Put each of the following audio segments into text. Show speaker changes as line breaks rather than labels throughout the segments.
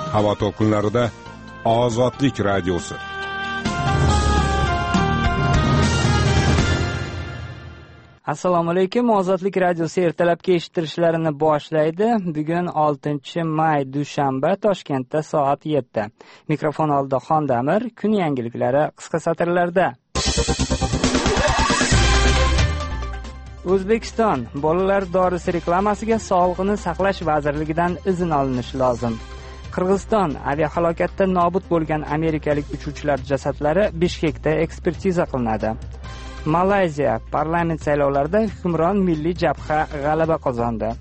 Havo to'lqinlarida Ozodlik radiosi.
Assalomu alaykum. Ozodlik radiosi ertalabki eshittirishlarini boshlaydi. Bugun 6-may dushanba, Toshkentda soat 7. Mikrofon oldida Xondamir. Kun yangiliklari qisqa satrlarda. O'zbekiston bolalar dorisi reklamasiga Sog'liqni saqlash vazirligidan izn olinishi lozim. Qirg'iziston aviahalokatda nobud bo'lgan amerikalik uchuvchilar jasadlari Bishkekda ekspertiza qilinadi. Malayziya parlament saylovlarida hukmron Milliy jabha g'alaba qozondi.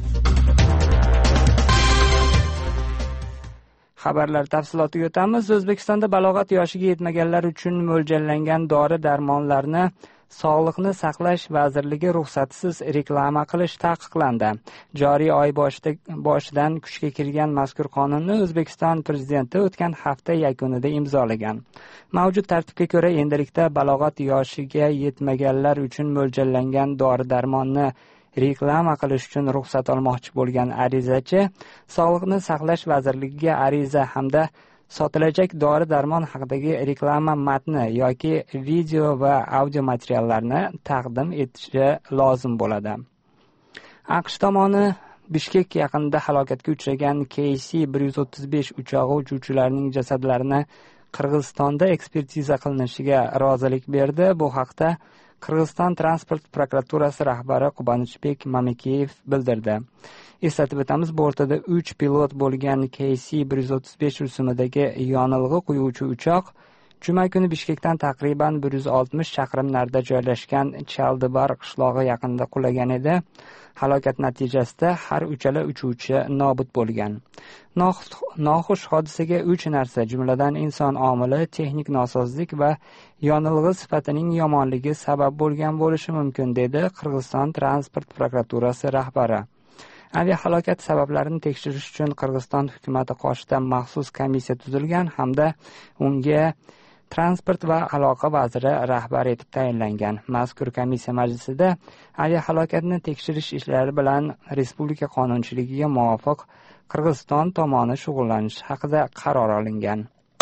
Xabarlar tafsilotiga o'tamiz. O'zbekistonda balog'at yoshiga yetmaganlar uchun mo'ljallangan dori-darmonlarni Sog'liqni saqlash vazirligi ruxsatsiz reklama qilish taqiqlandi. Joriy oy boshidan kuchga kirgan mazkur qonunni O'zbekiston prezidenti o'tgan hafta yakunida imzolagan. Mavjud tartibga ko'ra, endilikda balog'at yoshiga yetmaganlar uchun mo'ljallangan dori-darmonni reklama qilish uchun ruxsat olmoqchi bo'lgan arizachi Sog'liqni saqlash vazirligiga ariza hamda sotilajak dori-darmon haqidagi reklama matni yoki video va audio materiallarni taqdim etishi lozim bo'ladi. AQSh tomoni Bishkek yaqinida halokatga uchragan KC-135 uchog'i uchuvchilarining jasadlarini Qirg'izistonda ekspertiza qilinishiga rozilik berdi. Bu haqda Qirg'iziston transport prokuraturasi rahbari Qubanchbek Mamikeyev bildirdi. Eslatib o'tamiz, bortida 3 pilot bo'lgan KC-135 rusumidagi yonilg'i quyuvchi uchoq juma kuni Bishkekdan taqriban 160 chaqirim narida joylashgan Chaldibar qishlog'i yaqinida qulagan edi. Halokat natijasida har uchala uchuvchi nobud bo'lgan. Noxush hodisaga 3 narsa, jumladan inson omili, texnik nosozlik va yonilg'i sifatining yomonligi sabab bo'lgan bo'lishi mumkin, dedi Qirg'iziston transport prokuraturasi rahbari. Aviahalokat sabablarini tekshirish uchun Qirg'iziston hukumati qoshida maxsus komissiya tuzilgan hamda unga transport va aloqa vaziri rahbar etib tayinlangan. Mazkur komissiya majlisida aviahalokatni tekshirish ishlari bilan respublika qonunchiligiga muvofiq Qirg'iziston tomoni shug'ullanish haqida qaror olingan.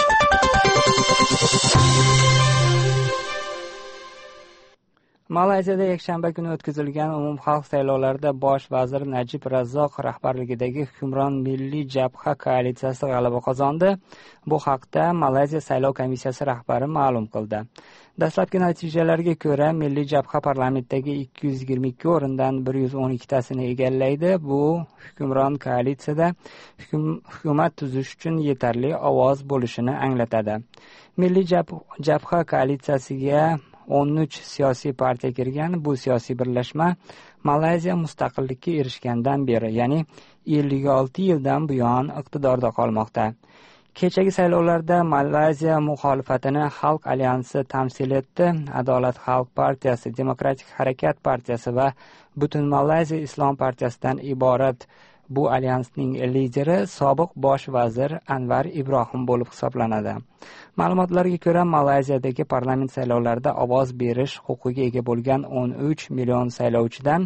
Malayziyada yakshanba kuni o'tkazilgan umumxalq saylovlarida bosh vazir Najib Razzoq rahbarligidagi hukmron Milliy jabha koalitsiyasi g'alaba qozondi. Bu haqda Malayziya saylov komissiyasi rahbari ma'lum qildi. Dastlabki natijalarga ko'ra, Milliy jabha parlamentdagi 222 o'rindan 112 tasini egallaydi. Bu hukmron koalitsiyada hukumat tuzish uchun yetarli ovoz bo'lishini anglatadi. Milliy jabha koalitsiyasiga 13 siyosiy partiya kirgan. Bu siyosiy birlashma Malayziya mustaqillikka erishgandan beri, ya'ni 56 yildan buyon iqtidorda qolmoqda. Kechagi saylovlarda Malayziya muxolifatini Xalq alyansi tamsil etdi. Adolat xalq partiyasi, Demokratik harakat partiyasi va Butun Malayziya islom partiyasidan iborat bu alyansning lideri sobiq bosh vazir Anvar Ibrohim bo'lib hisoblanadi. Ma'lumotlarga ko'ra, Malayziyadagi parlament saylovlarida ovoz berish huquqiga ega bo'lgan 13 million saylovchidan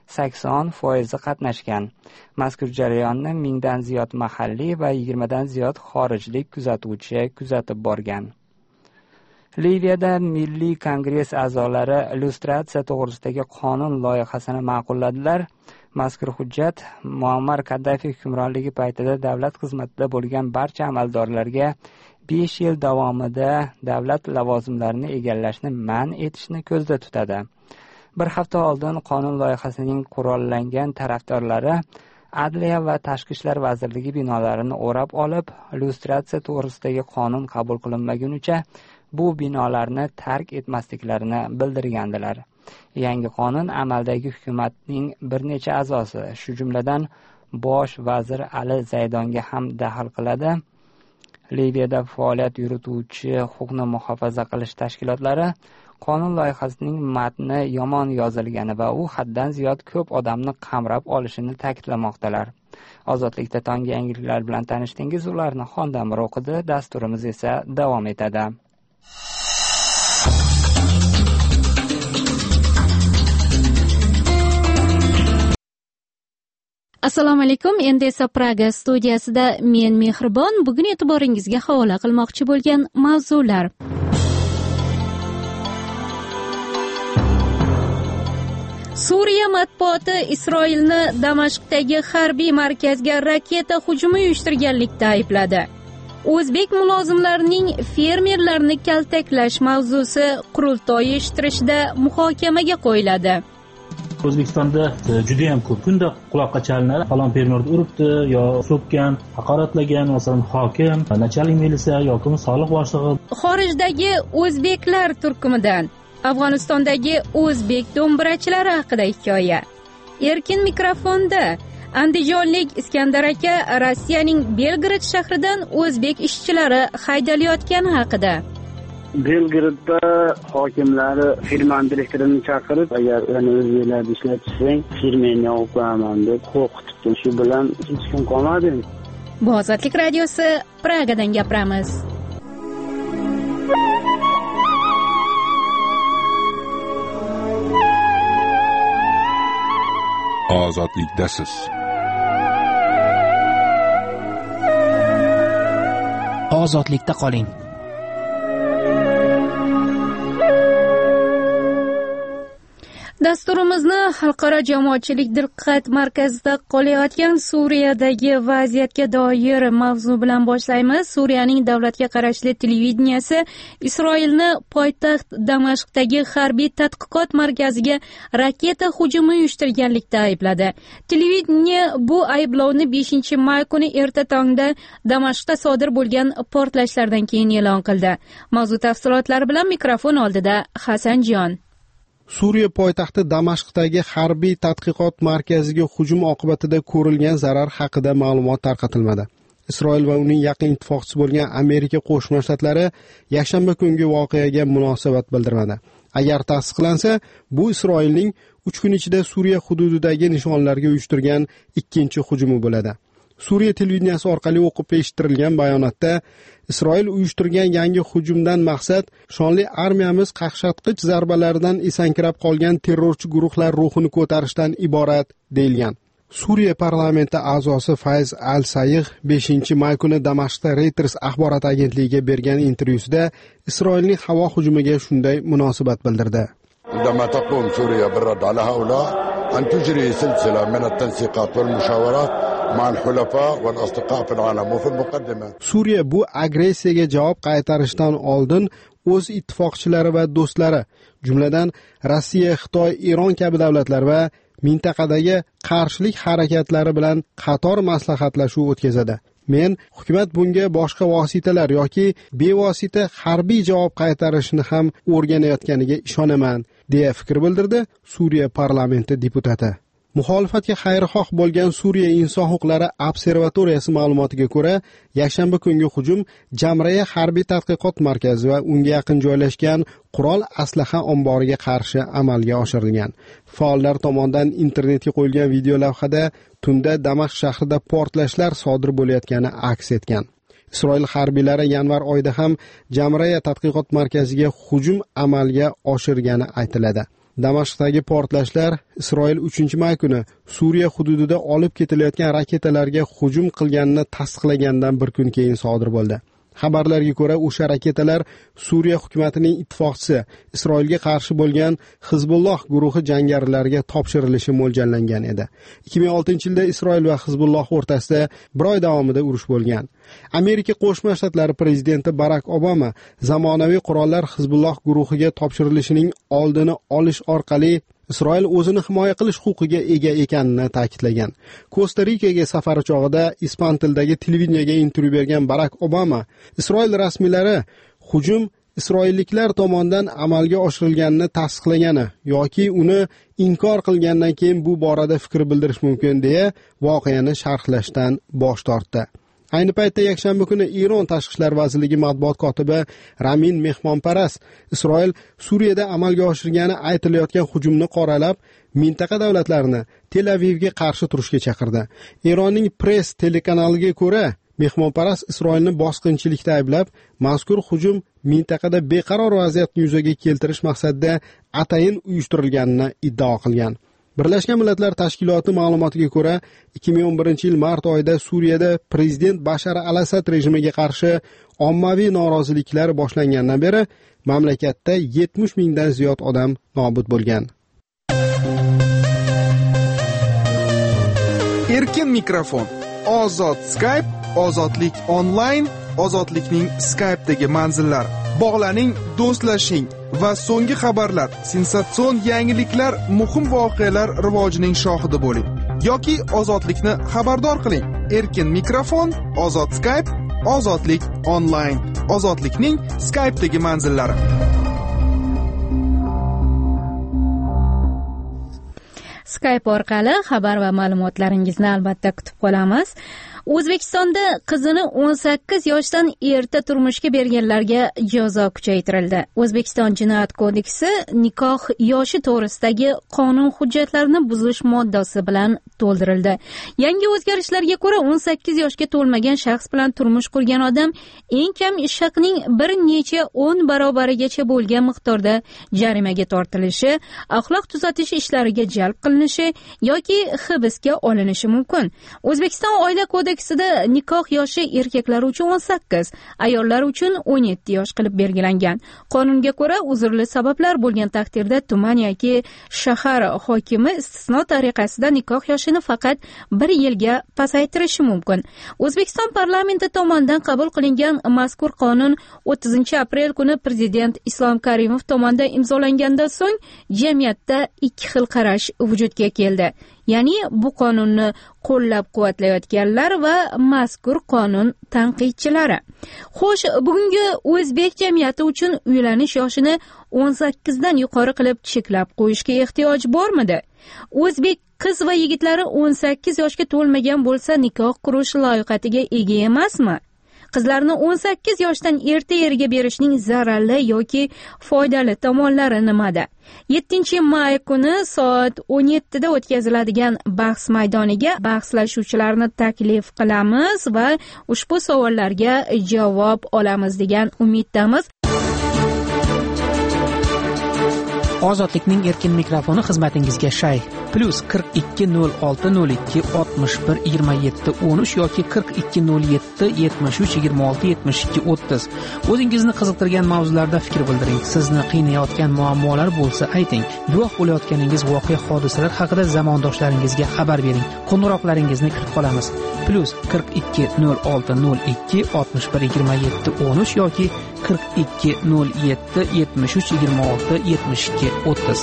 80% qatnashgan. Mazkur jarayonni 1000 dan ziyod mahalliy va 20 dan ziyod xorijlik kuzatuvchi kuzatib borgan. Liviyada Milliy kongress a'zolari illyustratsiya to'g'risidagi qonun loyihasini ma'qulladilar. Mazkur hujjat Muammar Kaddafi hukmronligi paytida davlat xizmatida bo'lgan barcha amaldorlarga 5 yil davomida davlat lavozimlarini egallashni man etishni ko'zda tutadi. Bir hafta oldin qonun loyihasining qurollangan tarafdorlari Adliya va Tashqi ishlar vazirligi binolarini o'rab olib, illyustratsiya to'g'risidagi qonun qabul qilinmagunicha bu binolarni tark etmasliklarini bildirgandilar. Yangi qonun amaldagi hukumatning bir necha a'zosi, shu jumladan bosh vazir Ali Zaydonga ham daxl qiladi. Liviyada faoliyat yurituvchi huquqni muhofaza qilish tashkilotlari qonun loyihasining matni yomon yozilgani va u haddan ziyod ko'p odamni qamrab olishini ta'kidlamoqdalar. Ozodlikda tonggi yangiliklar bilan tanishdingiz, ularni Xondamir o'qidi. Dasturimiz esa davom etadi.
Assalomu alaykum. Endi esa Praga studiyasida men Mehribon bugun e'tiboringizga havola qilmoqchi bo'lgan mavzular. Suriya matbuoti Isroilni Damashqdagi harbiy markazga raketa hujumi uyushtirganlikda aybladi. O'zbek mulozimlarining fermerlarni kaltaklash mavzusi qurultoy ishtirishida muhokamaga qo'yiladi.
O'zbekistonda juda ham ko'p kunda quloqqa chalinadi. Falon fermerni uribdi yo so'kkan, haqoratlagan, masalan, hokim, nachalnik militsiya yoki soliq boshlig'i.
Xorijdagi o'zbeklar turkumidan Afg'onistondagi o'zbek do'mbirachilari haqida hikoya. Erkin mikrofonda Andijonlik Iskandar aka Rossiyaning Belgrad shahridan o'zbek ishchilari haydalayotgani haqida.
Belgradda hokimlari firma direktorini chaqirib, agar o'zbeklarda ishlatishsang, firmani olib qo'yaman deb qo'rqitibdi. Shu bilan hech kim qolmadi.
Bu Ozodlik radiosi, Pragadan gapiramiz.
Ozodlikdasiz.
Ozodlikda qoling.
Dasturimizni xalqaro jamoatchilik diqqat markazida qolayotgan Suriyadagi vaziyatga doir mavzu bilan boshlaymiz. Suriyaning davlatga qarashli televideniyasi Isroilni poytaxt Damashqdagi harbiy tadqiqot markaziga raketa hujumi uyushtirganlikda aybladi. Televideniya bu ayblovni 5-may kuni erta tongda Damashqda sodir bo'lgan portlashlardan keyin e'lon qildi. Mavzu tafsilotlari bilan mikrofon oldida Hasanjon.
Suriya poytaxti Damashqdagi harbiy tadqiqot markaziga hujum oqibatida ko'rilgan zarar haqida ma'lumot tarqatilmadi. Isroil va uning yaqin ittifoqchisi bo'lgan Amerika Qo'shma Shtatlari yakshanba kungi voqeaga munosabat bildirmadi. Agar tasdiqlansa, bu Isroilning 3 kun ichida Suriya hududidagi nishonlarga uyushtirgan ikkinchi hujumi bo'ladi. Suriya televideniyasi orqali o'qib eshittirilgan bayonotda Isroil uyushtirgan yangi hujumdan maqsad shonli armiyamiz qaqshatqich zarbalaridan esankirab qolgan terrorchi guruhlar ruhini ko'tarishdan iborat deyilgan. Suriya parlamenti a'zosi Fayz al-Sayigh 5-may kuni Damashqda Reuters axborot agentligiga bergan intervyusida Isroilning havo hujumiga shunday munosabat bildirdi.
عندما تقوم سوريا بالرد على هؤلاء أن تجري سلسلة من التنسيقات والمشاورات مع الحلفاء والأصدقاء في العالم وفي المقدمة. Suriya bu agressiyaga javob qaytarishdan oldin o'z ittifoqchilari va do'stlari, jumladan Rossiya, Xitoy, Eron kabi davlatlar va mintaqadagi qarshilik harakatlari bilan qator maslahatlashuv o'tkazadi. Men hukumat bunga boshqa vositalar yoki bevosita harbiy javob qaytarishni ham o'rganayotganiga ishonaman, deya fikr bildirdi Suriya parlamenti deputati. Muxolifatga xayrixoh bo'lgan Suriya inson huquqlari observatoriyasi ma'lumotiga ko'ra, yakshanba kungi hujum Jamraya harbiy tadqiqot markazi va unga yaqin joylashgan qurol aslaha omboriga qarshi amalga oshirilgan. Faollar tomonidan internetga qo'yilgan video lavhada tunda Damashq shahrida portlashlar sodir bo'layotgani aks etgan. Isroil harbiylari yanvar oyida ham Jamraya tadqiqot markaziga hujum amalga oshirgani aytiladi. Damashqdagi portlashlar Isroil 3-may kuni Suriya hududida olib ketilayotgan raketalarga hujum qilganini tasdiqlagandan bir kun keyin sodir bo'ldi. Xabarlarga ko'ra, o'sha raketalar Suriya hukumatining ittifoqchisi Isroilga qarshi bo'lgan Hizbulloh guruhi jangarilariga topshirilishi mo'ljallangan edi. 2006-yilda Isroil va Hizbulloh o'rtasida bir oy davomida urush bo'lgan. Amerika Qo'shma Shtatlari prezidenti Barak Obama zamonaviy qurollar Hizbulloh guruhiga topshirilishining oldini olish orqali Isroil o'zini himoya qilish huquqiga ega ekanini ta'kidlagan. Kosta-Rikaga safari chog'ida ispan tilidagi televideniyaga intervyu bergan Barak Obama, Isroil rasmiylari hujum isroilliklar tomonidan amalga oshirilganini tasdiqlagani yoki uni inkor qilgandan keyin bu borada fikr bildirish mumkin, deya voqeani sharhlashdan bosh tortdi. Ayni paytda yakshanba kuni Eron tashqi ishlar vazirligi matbuot kotibi Ramin Mehmonparast Isroil Suriyada amalga oshirgani aytilayotgan hujumni qoralab, mintaqa davlatlarini Tel Avivga qarshi turishga chaqirdi. Eronning Press telekanaliga ko'ra, Mehmonparast Isroilni bosqinchilikda ayblab, mazkur hujum mintaqada beqaror vaziyatni yuzaga keltirish maqsadida atayin uyushtirilganini iddao qilgan.
Birlashgan Millatlar Tashkiloti ma'lumotiga ko'ra, 2011-yil mart oyida Suriyada prezident Bashar al-Asad rejimiga qarshi ommaviy noroziliklar boshlangandan beri mamlakatda 70 mingdan ziyod odam nobud bo'lgan.
Erkin mikrofon, ozod Skype, ozodlik onlayn, ozodlikning Skype'dagi manzillari. Bog'laning, do'stlashing va so'nggi xabarlar, sensatsion yangiliklar, muhim voqealar rivojining shohidi bo'ling. Yoki ozodlikni xabardor qiling. Erkin mikrofon, ozod Skype, ozodlik onlayn, ozodlikning Skype'dagi manzillari.
Skype orqali xabar va ma'lumotlaringizni albatta kutib qolamiz. O'zbekistonda qizini 18 yoshdan erta turmushga berganlarga jazo kuchaytirildi. O'zbekiston Jinoyat kodeksi nikoh yoshi to'g'risidagi qonun hujjatlarini buzish moddasi bilan to'ldirildi. Yangi o'zgarishlarga ko'ra 18 yoshga to'lmagan shaxs bilan turmush qurgan odam eng kam ish haqining bir necha 10 barobarigacha bo'lgan miqdorda jarimaga tortilishi, axloq tuzatish ishlariga jalb qilinishi yoki hibsga olinishi mumkin. O'zbekiston Oila kodeksida nikoh yoshi erkaklar uchun 18, ayollar uchun 17 yosh qilib belgilangan. Qonunga ko'ra, uzrli sabablar bo'lgan taqdirda tuman yoki shahar hokimi istisno tariqasida nikoh yoshini faqat 1 yilga pasaytirishi mumkin. O'zbekiston parlamenti tomonidan qabul qilingan mazkur qonun 30-aprel kuni prezident Islom Karimov tomonidan imzolangandan so'ng jamiyatda ikki xil qarash vujudga keldi. Ya'ni bu qonunni qo'llab-quvvatlayotganlar va mazkur qonun tanqidchilari. Xo'sh, bugungi o'zbek jamiyati uchun uylanish yoshini 18 dan yuqori qilib cheklab qo'yishga ehtiyoj bormidi? O'zbek qiz va yigitlari 18 yoshga to'lmagan bo'lsa nikoh qurish loyiqatiga ega emasmi? Qizlarni 18 yoshdan erta eriga berishning zararli yoki foydali tomonlari nimada? 7-may kuni soat 17 da o'tkaziladigan bahs maydoniga bahslashuvchilarni taklif qilamiz va ushbu savollarga javob olamiz degan umiddamiz.
Ozodlikning erkin mikrofoni xizmatingizga shay. +420602612713 yoki 420773267230. O'zingizni qiziqtirgan mavzularda fikr bildiring. Sizni qiynayotgan muammolar bo'lsa ayting. Guvoh bo'layotganingiz voqea hodisalar haqida zamondoshlaringizga xabar bering. Qo'ng'iroqlaringizni kutib qolamiz. +420602612713 yoki 420773267230.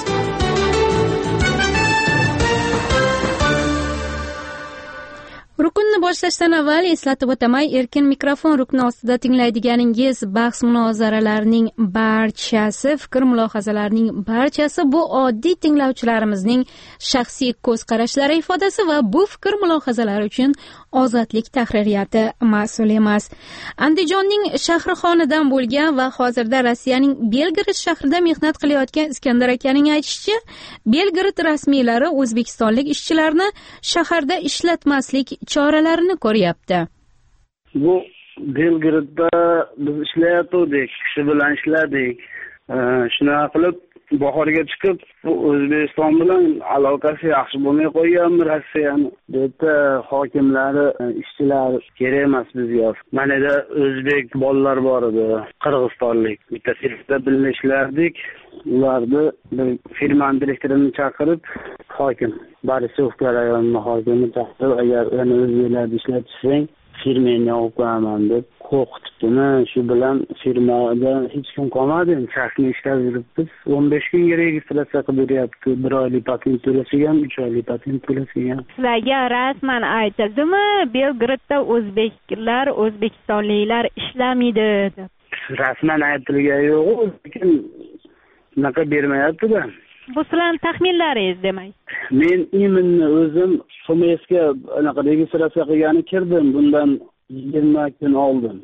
Rukunni boshlashdan avval eslatib o'taman, erkin mikrofon rukni ostida tinglaydiganingiz bahs munozaralarning barchasi, fikr mulohazalarining barchasi bu oddiy tinglovchilarimizning shaxsiy ko'z qarashlari ifodasi va bu fikr mulohazalar uchun Ozodlik tahririyati mas'ul emas. Andijonning Shahrixonidan bo'lgan va hozirda Rossiyaning Belgrad shahrida mehnat qilayotgan Iskandar akaning aytishicha, Belgrad rasmiylari o'zbekistonlik ishchilarni shaharda ishlatmaslik choralarini ko'ryapti.
Bu Belgradda biz ishlayotgandik, kishi bilan ishladik. Shunaqa qilib bahorga chiqib, O'zbekiston bilan aloqasi yaxshi bo'lmay qo'yganmi Rossiyani. Debda hokimlari, ishchilar kerak emas bizga. Manada o'zbek bolalar bor edi, qirg'izistonlik. Bitta firmada birga ishlardik. Ularni firmaning direktorini chaqirib, hokim Borisovka rayonining hokimini chaqirib, agar uni o'zingizlar ishlatishsang, firmani olib qo'yaman deb qo'rqitibdimi. Shu bilan firmada hech kim qolmadi. Shaxsni ishlab yuribmiz. 15 kunga registratsiya qilib beryapti. 1 oylik patent to'lasigan, 3 oylik patent to'lasigan.
Sizlarga rasman aytildimi, Belgradda o'zbeklar, o'zbekistonliklar ishlamaydi deb?
Rasman aytilgan yo'q, lekin bunaqa bermayapti-da.
Bu sizlarning taxminlaringiz demak.
Men iminni o'zim Xomesga anaqa registratsiya qilgani kirdim. Bundan 20 kun oldin.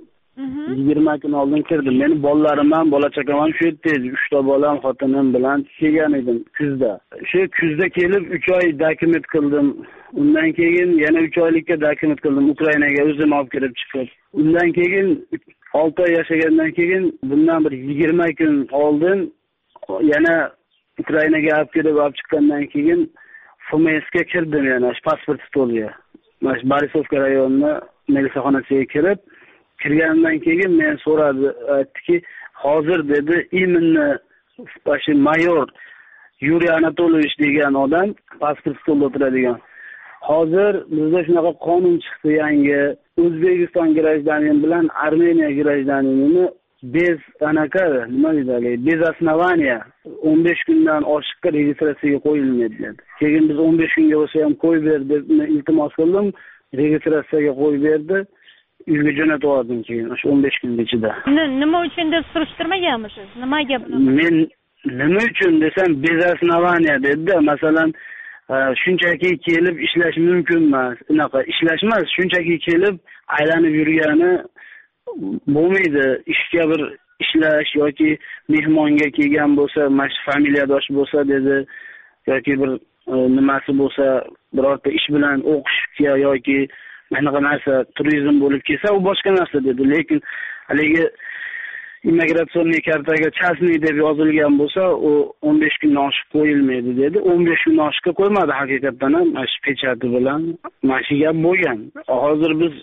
20 kun oldin kirdim. Meni bolalarim ham, bola chaqam ham shu yerda, 3 ta bolam, xotinim bilan kelgan edim kuzda. Shu kuzda kelib 3 oy dokument qildim. Undan keyin yana 3 oylikka dokument qildim Ukrainaga o'zim olib kirib chiqib. Undan keyin 6 oy yashagandan keyin bundan bir 20 kun oldin yana Ukrainaga olib chiqqandan keyin FMSga kirdim, yana pasport stoliga. Mana shu Borisovka rayonini milisaxonasiga kirganimdan keyin men so'radi, aytdiki, hozir dedi, iminni shu mayor Yuriy Anatolovich degan odam pasport stolida o'tiradigan. Hozir bizda shunaqa qonun chiqdi yangi, O'zbekiston grajdanin bilan Armeniya grajdaninini bez anaqa nima deydi, bez основания 15 kundan oshiqqa registratsiyaga qo'yilmaydi dedi. Keyin biz 15 kunga bo'lsa ham qo'yib ber deb iltimos qildim, registratsiyaga qo'yib berdi. Uyga jo'natib oldim keyin o'sha 15 kun ichida.
Nima uchun deb surishtirmaganmisiz? Nimaga buni?
Men nima uchun desam, bez основания dedi. Masalan, shunchaki kelib ishlash mumkin emas. Unaqa ishlashmas, shunchaki kelib aylanib yurgani bo'lmaydi. Ishga bir ishlash yoki mehmonga kelgan bo'lsa, mana familiyadosh bo'lsa dedi, yoki bir nimasi bo'lsa, birorta ish bilan o'qishga yoki anaqa narsa turizm bo'lib kelsa, u boshqa narsa dedi. Lekin haligi immigratsioniy kartaga частный deb yozilgan bo'lsa, u 15 kundan oshib qo'yilmaydi dedi. 15 kundan oshib qo'ymadi haqiqatan ham, mana shu pechati bilan mana shu gap bo'lgan. Hozir biz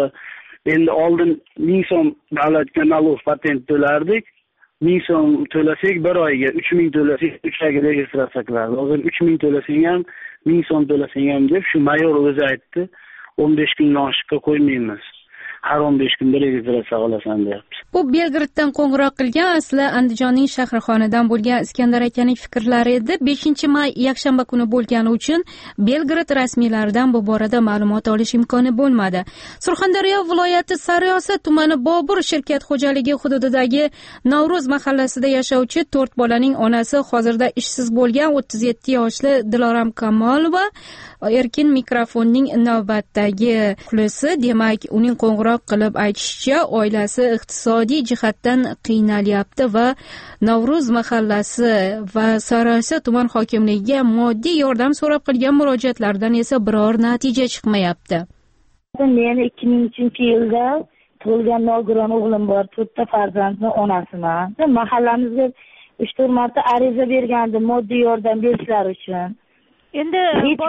endi oldin 1000 so'm davlatga налог patent to'lardik. 1000 so'm to'lasak bir oyga, 3000 to'lasak 3 oyga registratsiya qilardi. Hozir 3000 to'lasang ham, 1000 so'm to'lasang ham deb shu mayor o'zi aytdi. 15 kundan oshib qo'ymaymiz. Har 15 kunda registratsiya qilasan deyapti.
Bu Belgraddan qo'ng'iroq qilgan asli Andijonning Shahrixonidan bo'lgan Iskandar akaning fikrlari edi. 5-may yakshanba kuni bo'lgani uchun Belgrad rasmiylaridan bu borada ma'lumot olish imkoni bo'lmadi. Surxondaryo viloyati Sariyosat tumani Bobur shirkat xo'jaligi hududidagi Navro'z mahallasida yashovchi 4 bolaning onasi hozirda ishsiz bo'lgan 37 yoshli Diloram Kamolova erkin mikrofonning navbatdagi xulisi, demak, uning qo'ng'iroq qilib aytishicha, oilasi iqtisodiy jihatdan qiynalyapti va Navro'z mahallasi va Sariyosat tuman hokimligiga moddiy yordam so'rab qilgan murojaatlardan esa biror natija chiqmayapti.
Men 2003-yilda tug'ilgan nogiron o'g'lim bor, 4 ta farzandning onasiman. Mahallamizga 3-4 marta ariza bergandim moddiy yordam berishlari uchun.
Endi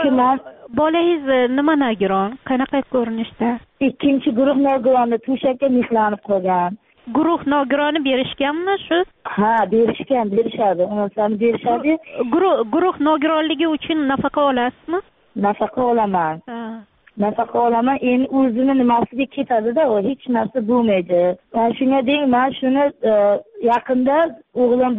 bolangiz nima nogiron? Qanaqa ko'rinishda?
2-guruh nogironni to'shakka mixlanib qolgan.
Guruh nogironi berishganmi shu?
Ha, berishadi. Unisini berishadi.
Guruh nogironligi uchun nafaqa olasizmi?
Nafaqa olaman. Nafaqa olaman. Endi o'zini nimasiga ketadi-da, u hech narsa bo'lmaydi. Shunga deng, men shuni yaqinda o'g'lim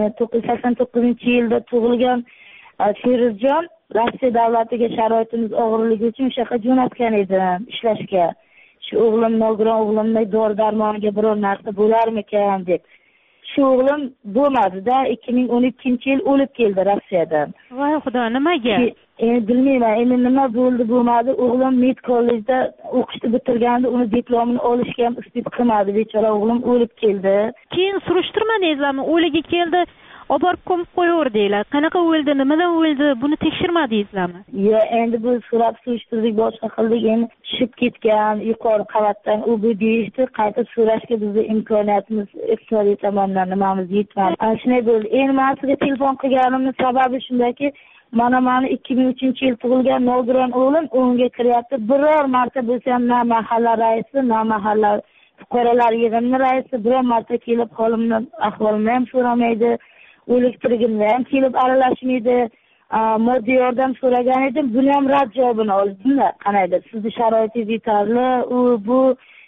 1989-yilda tug'ilgan Firuzjon Rossiya davlatiga sharoitimiz og'irligi uchun o'sha yerga jo'natgan edim ishlashga. Shu o'g'lim nogiron o'g'limni dori-darmoniga biror narsa bo'larmikan deb. Shu o'g'lim bo'lmadi-da, 2012-yil o'lib keldi Rossiyadan.
Voy xudo, nimaga?
Bilmayman, endi nima bo'lmadi. O'g'lim med kollejda o'qishni bitirganda uni diplomini olishga ham istit qilmadi, bechora o'g'lim o'lib keldi.
Keyin surishtirmadingizmi? O'ligi keldi, olib borib ko'mib qo'yaverdinglar. Qanaqa o'ldi, nimadan o'ldi, buni tekshirmadingizmi?
Yo, endi biz so'rab surishtirdik, boshqa qildik, endi tushib ketgan yuqori qavatdan u bu deyishdi, qayta so'rashga bizda imkoniyatimiz iqtisodiy tomondan nimamiz yetmadi. Shunday bo'ldi. Endi men sizga telefon qilganimning sababi shundaki, mana 2003-yil tug'ilgan nogiron o'g'lim o'nga kiryapti. Biror marta bo'lsa ham na mahalla raisi, na mahalla fuqarolar yig'ini raisi biror marta kelib holimni, ahvolimni ham so'ramaydi. Elektrigimni ham kelib aralashmaydi. Moddiy yordam so'ragan edim, buni ham rad javobini oldim-da. Qanaydir sizni sharoitingiz yetarli, u bu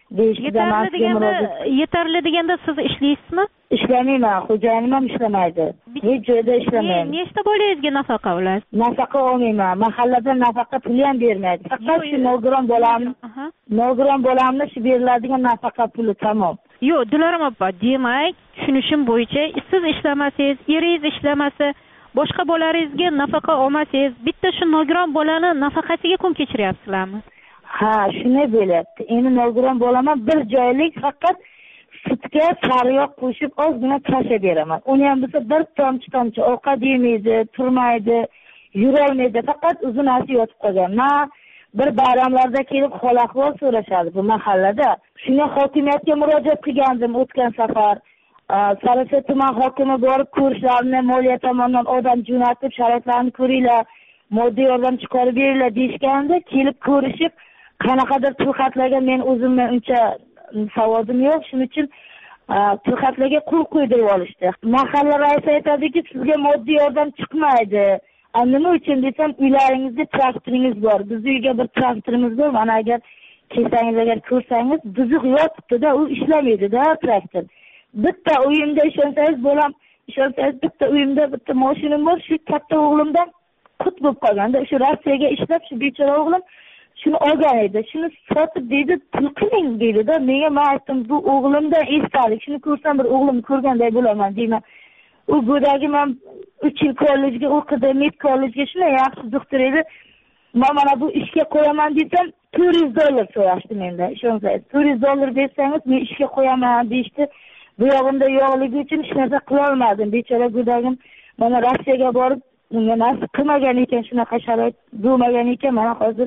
yetarli deganda siz ishlaysizmi?
Ishlamayman, xo'jayinim ham ishlamaydi. Hech joyda ishlamayman.
Nechta bolangizga nafaqa olasiz?
Nafaqa olmayman. Mahalladan nafaqa puli ham bermaydi. Faqat shu nogiron bolamni shu beriladigan nafaqa puli tamom.
Yo'q, Dilorom opa, demak, tushunishim bo'yicha siz ishlamasangiz, eringiz ishlamasa, boshqa bolalaringizga nafaqa olmasangiz, bitta shu nogiron bolani nafaqasiga kun kechiryapsizlarmi?
Ha, shunday bo'lyapti. Endi nogiron bolaman, bir joylik faqat sutga sariyog' qo'shib ozgina tasha beraman. Uni ham bo'lsa bir tomchi ovqat yemaydi, turmaydi, yurolmaydi, faqat uzunasi yotib qolgan. Bir bayramlarda kelib hol-ahvol so'rashadi bu mahallada. Shunga hokimiyatga murojaat qilgandim o'tgan safar. Sariyosat tuman hokimi borib ko'rishlarini, moliya tomonidan odam jo'natib, sharoitlarni ko'ringlar, moddiy yordam chiqarib beringlar deyishganda kelib ko'rishib qanaqadir tilxatlarga men o'zimni uncha savodim yo'q, shuning uchun tilxatlarga qo'l qo'ydirib olishdi. Mahalla raisi aytadiki, sizga moddiy yordam chiqmaydi. Nima uchun desam, uylaringizda traktoringiz bor. Bizning uyga bir traktorimiz bor. Mana agar kelsangiz, agar ko'rsangiz, buzuq yotibdi-da, u ishlamaydi-da traktor. Bitta uyimda ishonsangiz bo'lam, ishonsangiz bitta uyimda bitta mashinam bor. Shu katta o'g'limdan qut bo'lib qolganda, shu Rossiyaga ishlab, shu bechora o'g'lim shuni olgan edi. Shuni sotib deydi, pul qiling deydi-da. Menga men aytdim, bu o'g'limdan esdalik. Shuni ko'rsam bir o'g'limni ko'rganday bo'laman deyman. U go'dagi men 3 yil kollejga o'qidi, med kollejga shuna yaxshi doktor edi. Men mana bu ishga qo'yaman desam, $400 so'rashdi mendan. Ishonsangiz, $400 bersangiz men ishga qo'yaman deydi. Bu yog'imda yo'qligi uchun hech narsa qila olmadim. Bechora go'dagim mana Rossiyaga borib, unga nasib qilmagan ekan, shunaqa sharoit bo'lmagan ekan. Mana hozir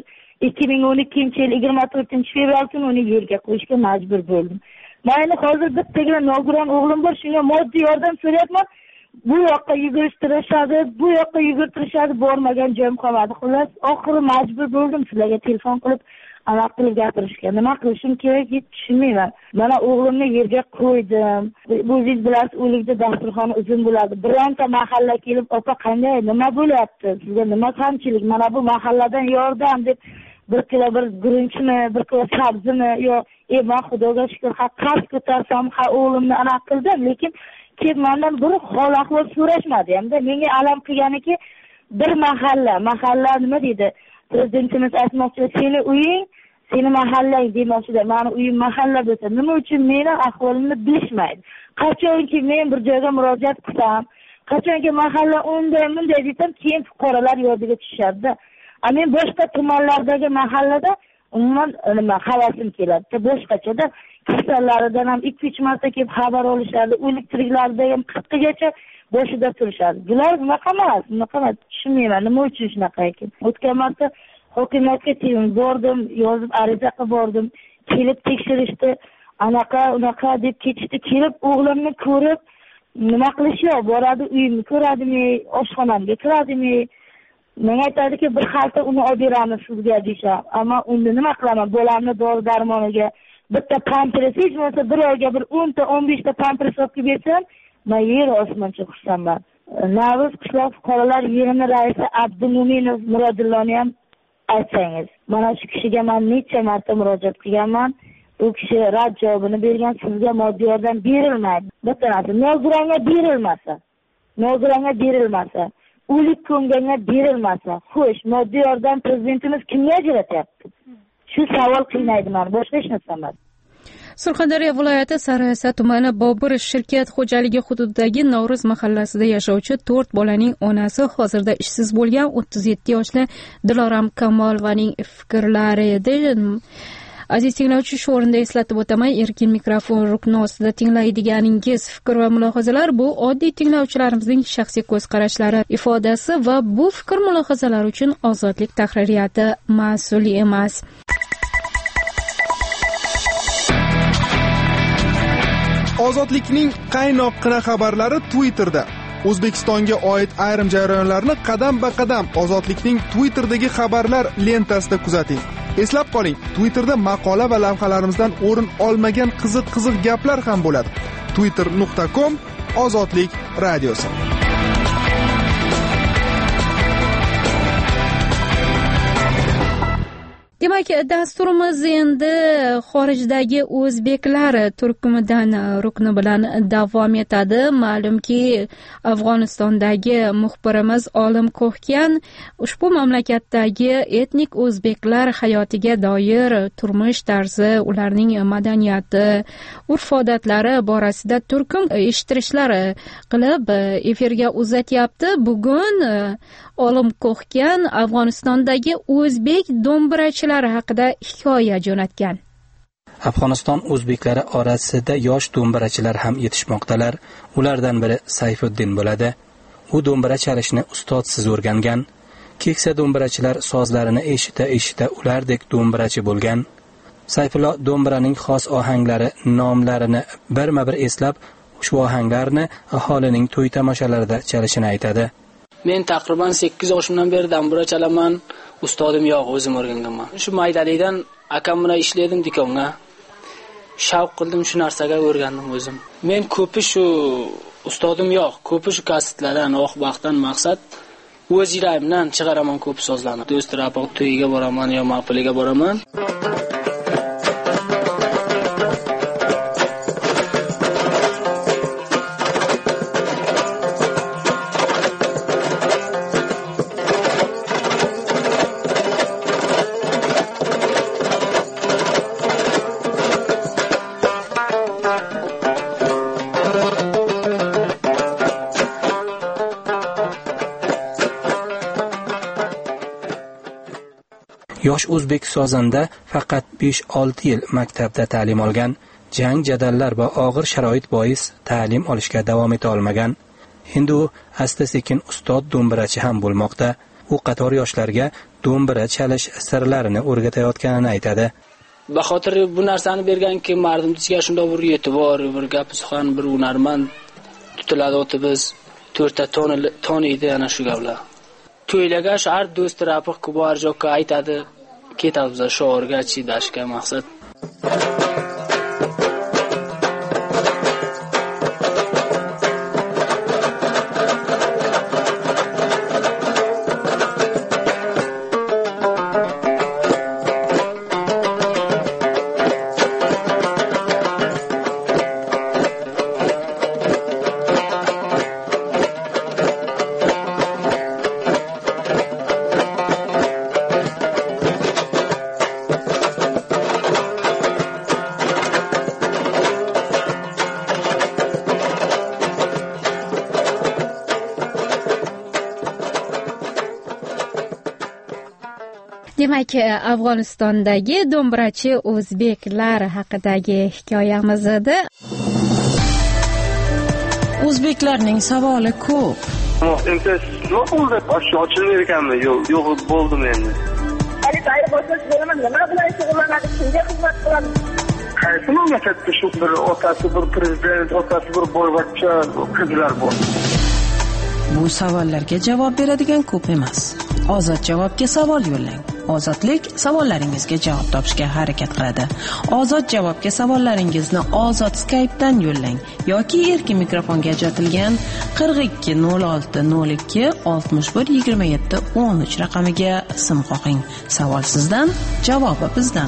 2012-yil 24-fevral kuni uni yerga qo'yishga majbur bo'ldim. Meni hozir bittagina nogiron o'g'lim bor, shunga moddiy yordam so'rayapman. Bu yoqqa yugurtirishadi, bu yoqqa yugurtirishadi, bormagan joyim qolmadi. Xullas, oxiri majbur bo'ldim sizlarga telefon qilib, aniq qilib gapirishga. Nima qilishim kerak, hech tushunmayman. Mana o'g'limni yerga qo'ydim. Bu biz bilasiz, o'likda dasturxoni uzun bo'ladi. Bironta mahalla kelib, "Opa, qanday, nima bo'lyapti? Sizga nima kamchilik? Mana bu mahalladan yordam" deb 1 kilo bir guruchmi, 1 kilo sabzimi, yo, men Xudoga shukr, qasd ko'tarsam, o'g'limni aniq qildim, lekin kelib mendan bir hol ahvol so'rashmadi hamda menga alam qilganiki, bir mahalla nima deydi, prezidentimiz aytmoqchi, seni uying, seni mahallang demoqchida. Meni uyim mahalla bo'lsa, nima uchun meni ahvolimni bilishmaydi? Qachonki men bir joyga murojaat qilsam, qachonki mahalla unday desam, keyin fuqarolar yodiga tushadi-da. Men boshqa tumanlardagi mahallada umuman nima havasim keladi. Boshqachada kasallaridan ham 2-3 marta kelib xabar olishadi. O'lik tiriklarda ham 40 gacha boshida turishadi. Bular bunaqa emas, tushunmayman nima uchun shunaqa ekan. O'tgan marta hokimiyatga bordim, yozib ariza qilib bordim. Kelib tekshirishdi, unaqa deb ketishdi. Kelib o'g'limni ko'rib, nima qilishyo, boradi, uyimni ko'radimi, oshxonamga kiradimi? Menga aytadiki, bir xalta uni olib beramiz sizga deysham. Ammo unda nima qilaman? Bolamni dori darmoniga bitta pampers, hech bo'lmasa bir oyga bir 10 ta 15 ta pampers olib bersam, men yer osmoncha xursandman. Navro'z qishloq fuqarolar yig'ini raisi Abdumo'minov Murodillohni ham aytsangiz. Mana shu kishiga men necha marta murojaat qilganman. U kishi rad javobini bergan, sizga moddiy yordam berilmaydi. Bitta narsa, nogironga berilmasa, o'lik ko'nganga berilmasa, xo'sh, moddiy yordam prezidentimiz kimga ajratyapti? Shu savol qiynaydi meni, boshqa hech narsa emas.
Surxondaryo viloyati Sariasa tumani Bobur shirkat xo'jaligi hududidagi Navro'z mahallasida yashovchi 4 bolaning onasi hozirda ishsiz bo'lgan 37 yoshli Diloram Kamolovaning fikrlari edi. Aziz tinglovchi, shu o'rinda eslatib o'taman, erkin mikrofon rukni ostida tinglaydiganingiz fikr va mulohazalar bu oddiy tinglovchilarimizning shaxsiy ko'z qarashlari ifodasi va bu fikr mulohazalar uchun Ozodlik tahririyati mas'ul emas.
Ozodlikning qaynoqqina xabarlari Twitterda. O'zbekistonga oid ayrim jarayonlarni qadam-ba-qadam Ozodlikning Twitter'dagi xabarlar lentasida kuzating. Eslab qoling, Twitterda maqola va lavhalarimizdan o'rin olmagan qiziq gaplar ham bo'ladi. twitter.com Ozodlik radiosi.
Demak, dasturimiz endi xorijdagi o'zbeklar turkumidan rukni bilan davom etadi. Ma'lumki, Afg'onistondagi muxbirimiz Olim Ko'hkan ushbu mamlakatdagi etnik o'zbeklar hayotiga doir turmush tarzi, ularning madaniyati, urf-odatlari borasida turkum eshittirishlar qilib efirga uzatyapti. Bugun Olim Ko'hkan Afg'onistondagi o'zbek do'mbirachilari haqida hikoya jo'natgan.
Afg'oniston o'zbeklari orasida yosh do'mbirachilar ham yetishmoqdalar. Ulardan biri Sayfuddin bo'ladi. U do'mbira chalishni ustozsiz o'rgangan. Keksa do'mbirachilar sozlarini eshita ulardek do'mbirachi bo'lgan. Sayfullo do'mbiraning xos ohanglari nomlarini birma-bir eslab, ushbu ohanglarni aholining to'y tomoshalarida chalishini aytadi.
Men taqriban 8 yoshimdan beri dambura chalaman. Ustodim yo'q, o'zim o'rganganman. Shu maydalikdan akam bilan ishladim dikonga. Shavq qildim, shu narsaga o'rgandim o'zim. Men ko'pi shu ustodim yo'q, ko'pi shu kasetlardan, oq-baxtdan maqsad o'z yuragimdan chiqaraman ko'p so'zlarni. Do'st rapoq to'yiga boraman yo mahfiliga boraman.
Yosh o'zbek sozanda faqat 5-6 yil maktabda ta'lim olgan, jang jadallar va og'ir sharoit bois ta'lim olishga davom eta olmagan. Endi u asta-sekin ustod do'mbirachi ham bo'lmoqda. U qator yoshlarga do'mbira chalish sirlarini o'rgatayotganini aytadi.
Baxotir bu narsani berganki, mardimizga shunday bir e'tibor, bir gapi suxan, bir hunarmand tutiladi o'timiz 4 ta toniydi ana shu gaplar. To'ylaga shahar do'st rapoq kubar jo'qa aytadi, ketamiz sho'rga chidashga maqsad.
Demak, Afg'onistondagi do'mbirachi o'zbeklar haqidagi hikoyamiz edi.
O'zbeklarning savoli ko'p.
Endi nima bo'ldi? Ochilmaydi ekanmi? Yo'q, bo'ldim endi.
Hali boshqa bo'laman, nima bilan shug'ullanadi, kimga xizmat qiladi?
Qaysi mamlakatda shu bir otasi bir prezident, otasi bir boyvachcha qizlar bor.
Bu savollarga javob beradigan ko'p emas. Ozod javobga savol yo'llang. Ozodlik savollaringizga javob topishga harakat qiladi. Ozod javobga savollaringizni Ozod Skype'dan yo'llang yoki erkin mikrofonga ajratilgan 42 06 02 61 27 13 raqamiga sim qo'ying. Savol sizdan, javobi bizdan.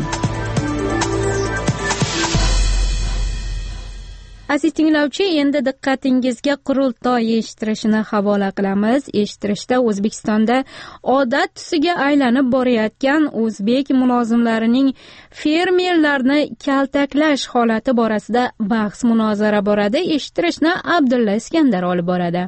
Aziz tinglovchi, endi diqqatingizga qurultoy eshittirishni havola qilamiz. Eshittirishda O'zbekistonda odat tusiga aylanib borayotgan o'zbek mulozimlarining fermerlarni kaltaklash holati borasida bahs munozara boradi. Eshittirishni Abdulla Iskandar olib boradi.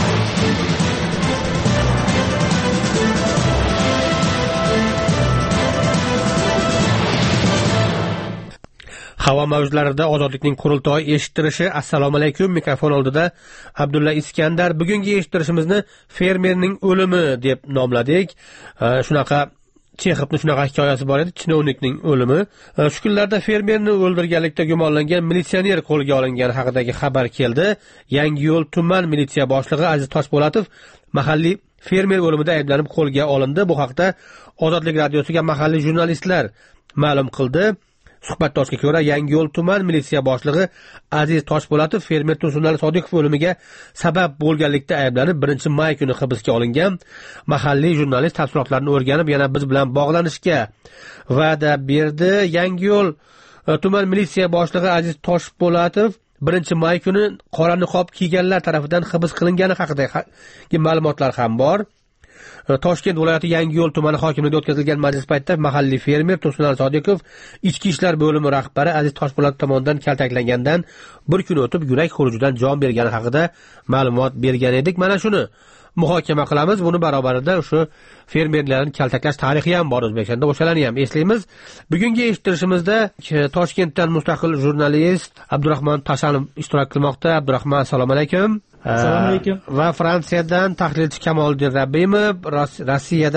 Havo mavjlarida ozodlikning qurultoyi eshittirishi. Assalomu alaykum. Mikrofon oldida Abdulla Iskandar. Bugungi eshittirishimizni fermerning o'limi deb nomladik. Shunaqa Chexovning shunaqa hikoyasi bor edi, chinovnikning o'limi. Shu kunlarda fermerni o'ldirganlikda gumonlangan militsioner qo'lga olingani haqidagi xabar keldi. Yangiyo'l tuman militsiya boshlig'i Aziz Toshpo'latov mahalliy fermer o'limida ayblanib qo'lga olindi. Bu haqda Ozodlik radiosiga mahalliy jurnalistlar ma'lum qildi. Suhbatdoshga ko'ra, Yangiyo'l tuman militsiya boshlig'i Aziz Toshpo'latov fermer Tursunali Sodiqov o'limiga sabab bo'lganlikda ayblanib 1-may kuni hibsga olingan. Mahalliy jurnalist tafsilotlarni o'rganib, yana biz bilan bog'lanishga va'da berdi. Yangiyo'l tuman militsiya boshlig'i Aziz Toshpo'latov 1-may kuni qora niqob kiyganlar tarafidan hibs qilingani haqidagi ma'lumotlar ham bor. Toshkent viloyati Yangiyo'l tumani hokimligida o'tkazilgan majlis paytida mahalliy fermer Tursunali Sodiqov ichki ishlar bo'limi rahbari Aziz Toshpo'latov tomonidan kaltaklangandan bir kun o'tib yurak xurujidan jon bergani haqida ma'lumot bergan edik. Mana shuni muhokama qilamiz. Buni barobarida o'sha fermerlarning kaltaklash tarixi ham bor O'zbekistonda. O'shalarni ham eslaymiz. Bugungi eshittirishimizda Toshkentdan mustaqil jurnalist Abdurahmon Tashanov ishtirok qilmoqda. Abdurahmon, assalomu alaykum.
Assalomu alaykum.
Va Fransiyadan tahlilchi Kamoliddin Rabbimov, Rossiyadan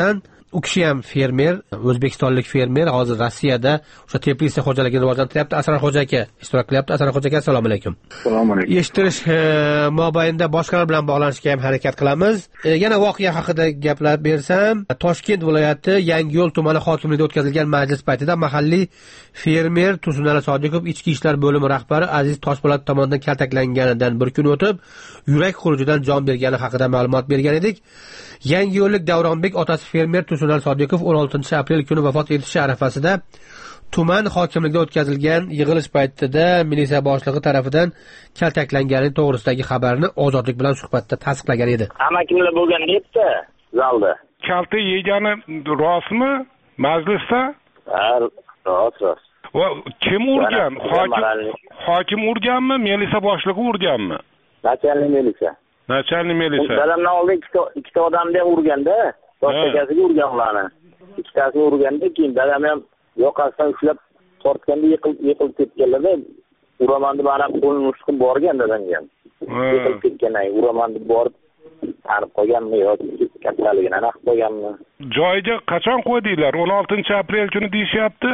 u kishi ham fermer, o'zbekistonlik fermer, hozir Rossiyada o'sha teplitsa xo'jaligini rivojlantiryapti. Asranxo'ja aka ishtirok qilyapti. Asranxo'ja aka, assalomu alaykum.
Assalomu alaykum.
Eshittirish mobaynida boshqalar bilan bog'lanishga ham harakat qilamiz. Yana voqea haqida gaplar bersam, Toshkent viloyati Yangiyo'l tumani hokimligida o'tkazilgan majlis paytida mahalliy fermer Tursunali Sodiqov ichki ishlar bo'limi rahbari Aziz Toshpo'lat tomonidan kaltaklanganidan bir kun o'tib, yurak xurujidan jon bergani haqida ma'lumot bergan edik. Yangiyo'llik Davronbek otasi fermer Tursunali Sodiqov 16-aprel kuni vafot etishi arafasida tuman hokimligida o'tkazilgan yig'ilish paytida militsiya boshlig'i tomonidan kaltaklangani to'g'risidagi xabarni Ozodlik bilan suhbatda tasdiqlagan edi.
Amakimlar bo'lgan debdi zalda.
Kalta yegani rostmi majlisda?
Ha, rost.
Va kim urgan? Hokim urganmi, militsiya boshlig'i urganmi?
Nachalnik militsiya. Dadamdan oldin ikkita odamni urganda, boshqasiga urgan ularni. Ikkitasini urganda, keyin dadam ham yoqasidan ushlab tortganda yiqilib ketganlarda uramanni mana qo'lini ushlab borgan dadamga. Yiqilib ketgandan uramanni borib tanib qolganmi yoki kattaligini aniq qo'yganmi?
Joyiga qachon qo'ydinglar? 16-aprel kuni deyishyapti.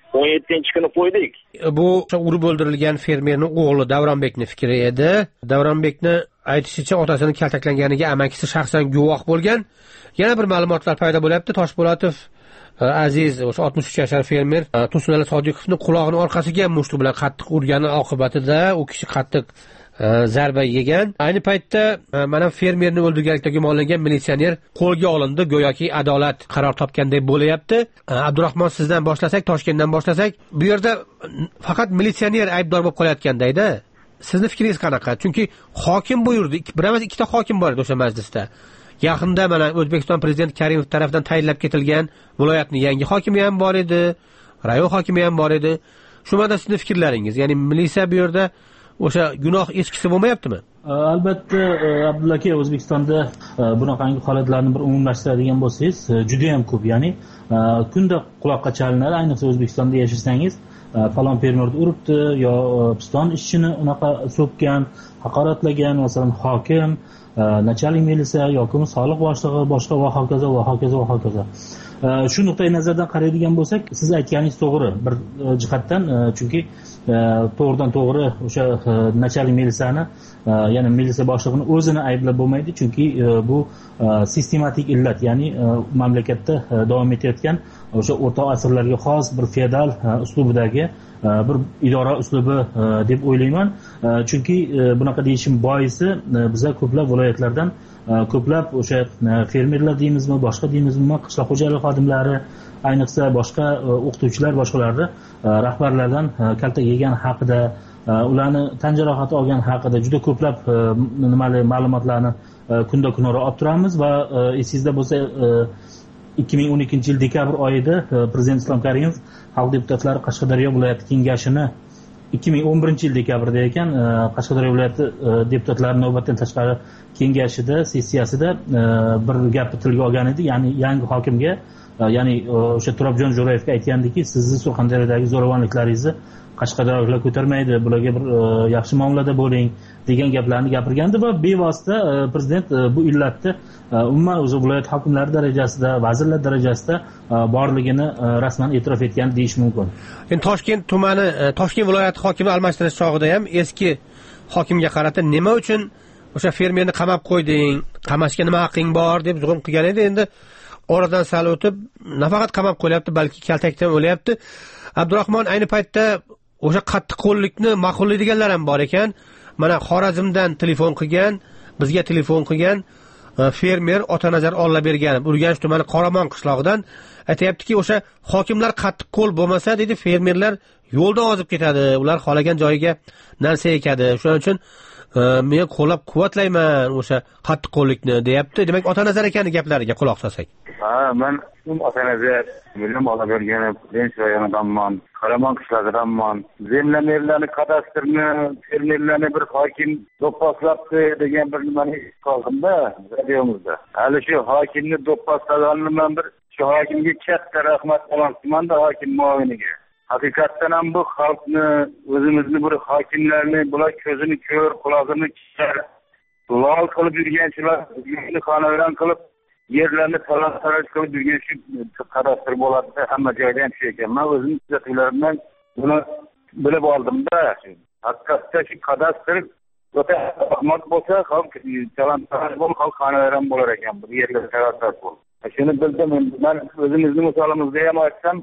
17-kuni qo'ydik.
Bu urib o'ldirilgan fermerning o'g'li Davronbekni fikri edi. Davronbekni aytishicha, otasini kaltaklanganiga amakisi shaxsan guvoh bo'lgan. Yana bir ma'lumotlar paydo bo'lyapti. Toshpo'latov Aziz, o'sha 63 yashar fermer Tursunali Sodiqovning qulog'ining orqasiga mushti bilan qattiq urgani oqibatida u kishi qattiq zarba yegan. Ayni paytda mana fermerni o'ldirganlikda gumonlangan militsioner qo'lga olindi, go'yoki adolat qaror topganday bo'layapti. Abdurahmon, sizdan boshlasak, Toshkentdan boshlasak, bu yerda faqat militsioner aybdor bo'lib qolayotgandayda. Sizni fikringiz qanaqa? Chunki hokim buyurdi, bir emas ikkita hokim bor edi o'sha majlisda. Yaqinda mana O'zbekiston prezidenti Karimov tomonidan tayinlab ketilgan viloyatning yangi hokimi ham bor edi, rayon hokimi ham bor edi. Shu ma'noda sizning fikrlaringiz, ya'ni militsiya bu yerda o'sha gunoh eskisi bo'lmayaptimi?
Albatta, Abdulla aka, O'zbekistonda bunaqangi holatlarni bir umumlashtiradigan bo'lsangiz, juda ham ko'p. Ya'ni kunda quloqqa chalinadi, ayniqsa O'zbekistonda yashasangiz, falon fermerni uribdi yo piston ishchini unaqa so'kkan, haqoratlagan, masalan, hokim, nachalnik militsiya yoki soliq boshlig'i, boshqa va hokazo. Shu nuqtai nazardan qaraydigan bo'lsak, siz aytganingiz to'g'ri bir jihatdan, chunki to'g'ridan to'g'ri o'sha nachalnik militsiyani, ya'ni militsiya boshlig'ini o'zini ayblab bo'lmaydi, chunki bu sistematik illat, ya'ni mamlakatda davom etayotgan o'sha o'rta asrlarga xos bir feodal uslubidagi bir idora uslubi deb o'ylayman. Chunki bunaqa deyishim boisi, bizlar ko'plab viloyatlardan ko'plab o'sha fermerlar deymizmi, boshqa deymizmi, qishloq xo'jaligi xodimlari, ayniqsa boshqa o'qituvchilar, boshqalarni rahbarlardan kaltak yegan haqida, ularni tan jarohati olgan haqida juda ko'plab ma'lumotlarni kunda kunora olib turamiz va esingizda bo'lsa 2012-yil dekabr oyida prezident Islom Karimov xalq deputatlari Qashqadaryo viloyati kengashini 2011-yil dekabrda ekan, Qashqadaryo viloyati deputatlari navbatdan tashqari kengashida, sessiyasida bir gapni tilga olgan edi. Ya'ni yangi hokimga, ya'ni o'sha Turobjon Jo'rayevga aytgandiki, sizni Surxondaryodagi zo'ravonliklaringizni Qashqadaryoliklar ko'tarmaydi, bularga bir yaxshi muomalada bo'ling degan gaplarni gapirgandi va bevosita prezident bu illatni umuman o'zi viloyat hokimlari darajasida, vazirlar darajasida borligini rasman e'tirof etgan deyish mumkin.
Endi Toshkent tumani, Toshkent viloyati hokimi almashtirish chog'ida ham eski hokimga qarata nima uchun o'sha fermerni qamab qo'yding, qamashga nima haqqing bor deb zug'um qilgan edi. Endi oradan sal o'tib nafaqat qamab qo'yapti, balki kaltakdan o'lyapti. Abdurahmon, ayni paytda o'sha qattiq qo'llikni ma'qullaydiganlar ham bor ekan. Mana Xorazmdan telefon qilgan, bizga telefon qilgan fermer Otanazar Ollaberganov, Urganch tumani Qoramon qishlog'idan aytayaptiki, o'sha hokimlar qattiq qo'l bo'lmasa, dedi, fermerlar yo'lda ozib ketadi, ular xolagan joyiga narsa ekadi. Shuning uchun men qo'llab-quvvatlayman o'sha qattiq qo'llikni, deyapti. Demak, Otanazar akaning gaplariga quloq solsak.
Men Otanazar bilan Ollaberganov Urganch rayonidanman, Qoramon qishlog'idanman. Zemlamerlarni, kadastrni, fermerlarni bir hokim do'pposlabdi degan bir nimani qoldimda radiomizda. Hali shu hokimni do'pposlaganini men bir shu hokimga katta rahmat qilaman-da, hokim muaviniga. Haqiqatdan ham bu xalqni, o'zimizni bir hokimlarni bular ko'zini ko'r, quloqini kishar, lol qilib yurganchilar, yurtni xonavayron qilib yerlarni talon-taroj qilib yurgan shu kadastr bo'ladi, hamma joyda ham shu ekan. Men o'zim kuzatuvlarimdan buni bilib oldimda, haqiqatda shu kadastr o'ta ahmoq bo'lsa, xalq talon-taroj bo'lib, xalq xonavayron bo'lar ekan, bu yerlar kadastr bo'lib. Shuni bildim. Men o'zimizni misolimizda ham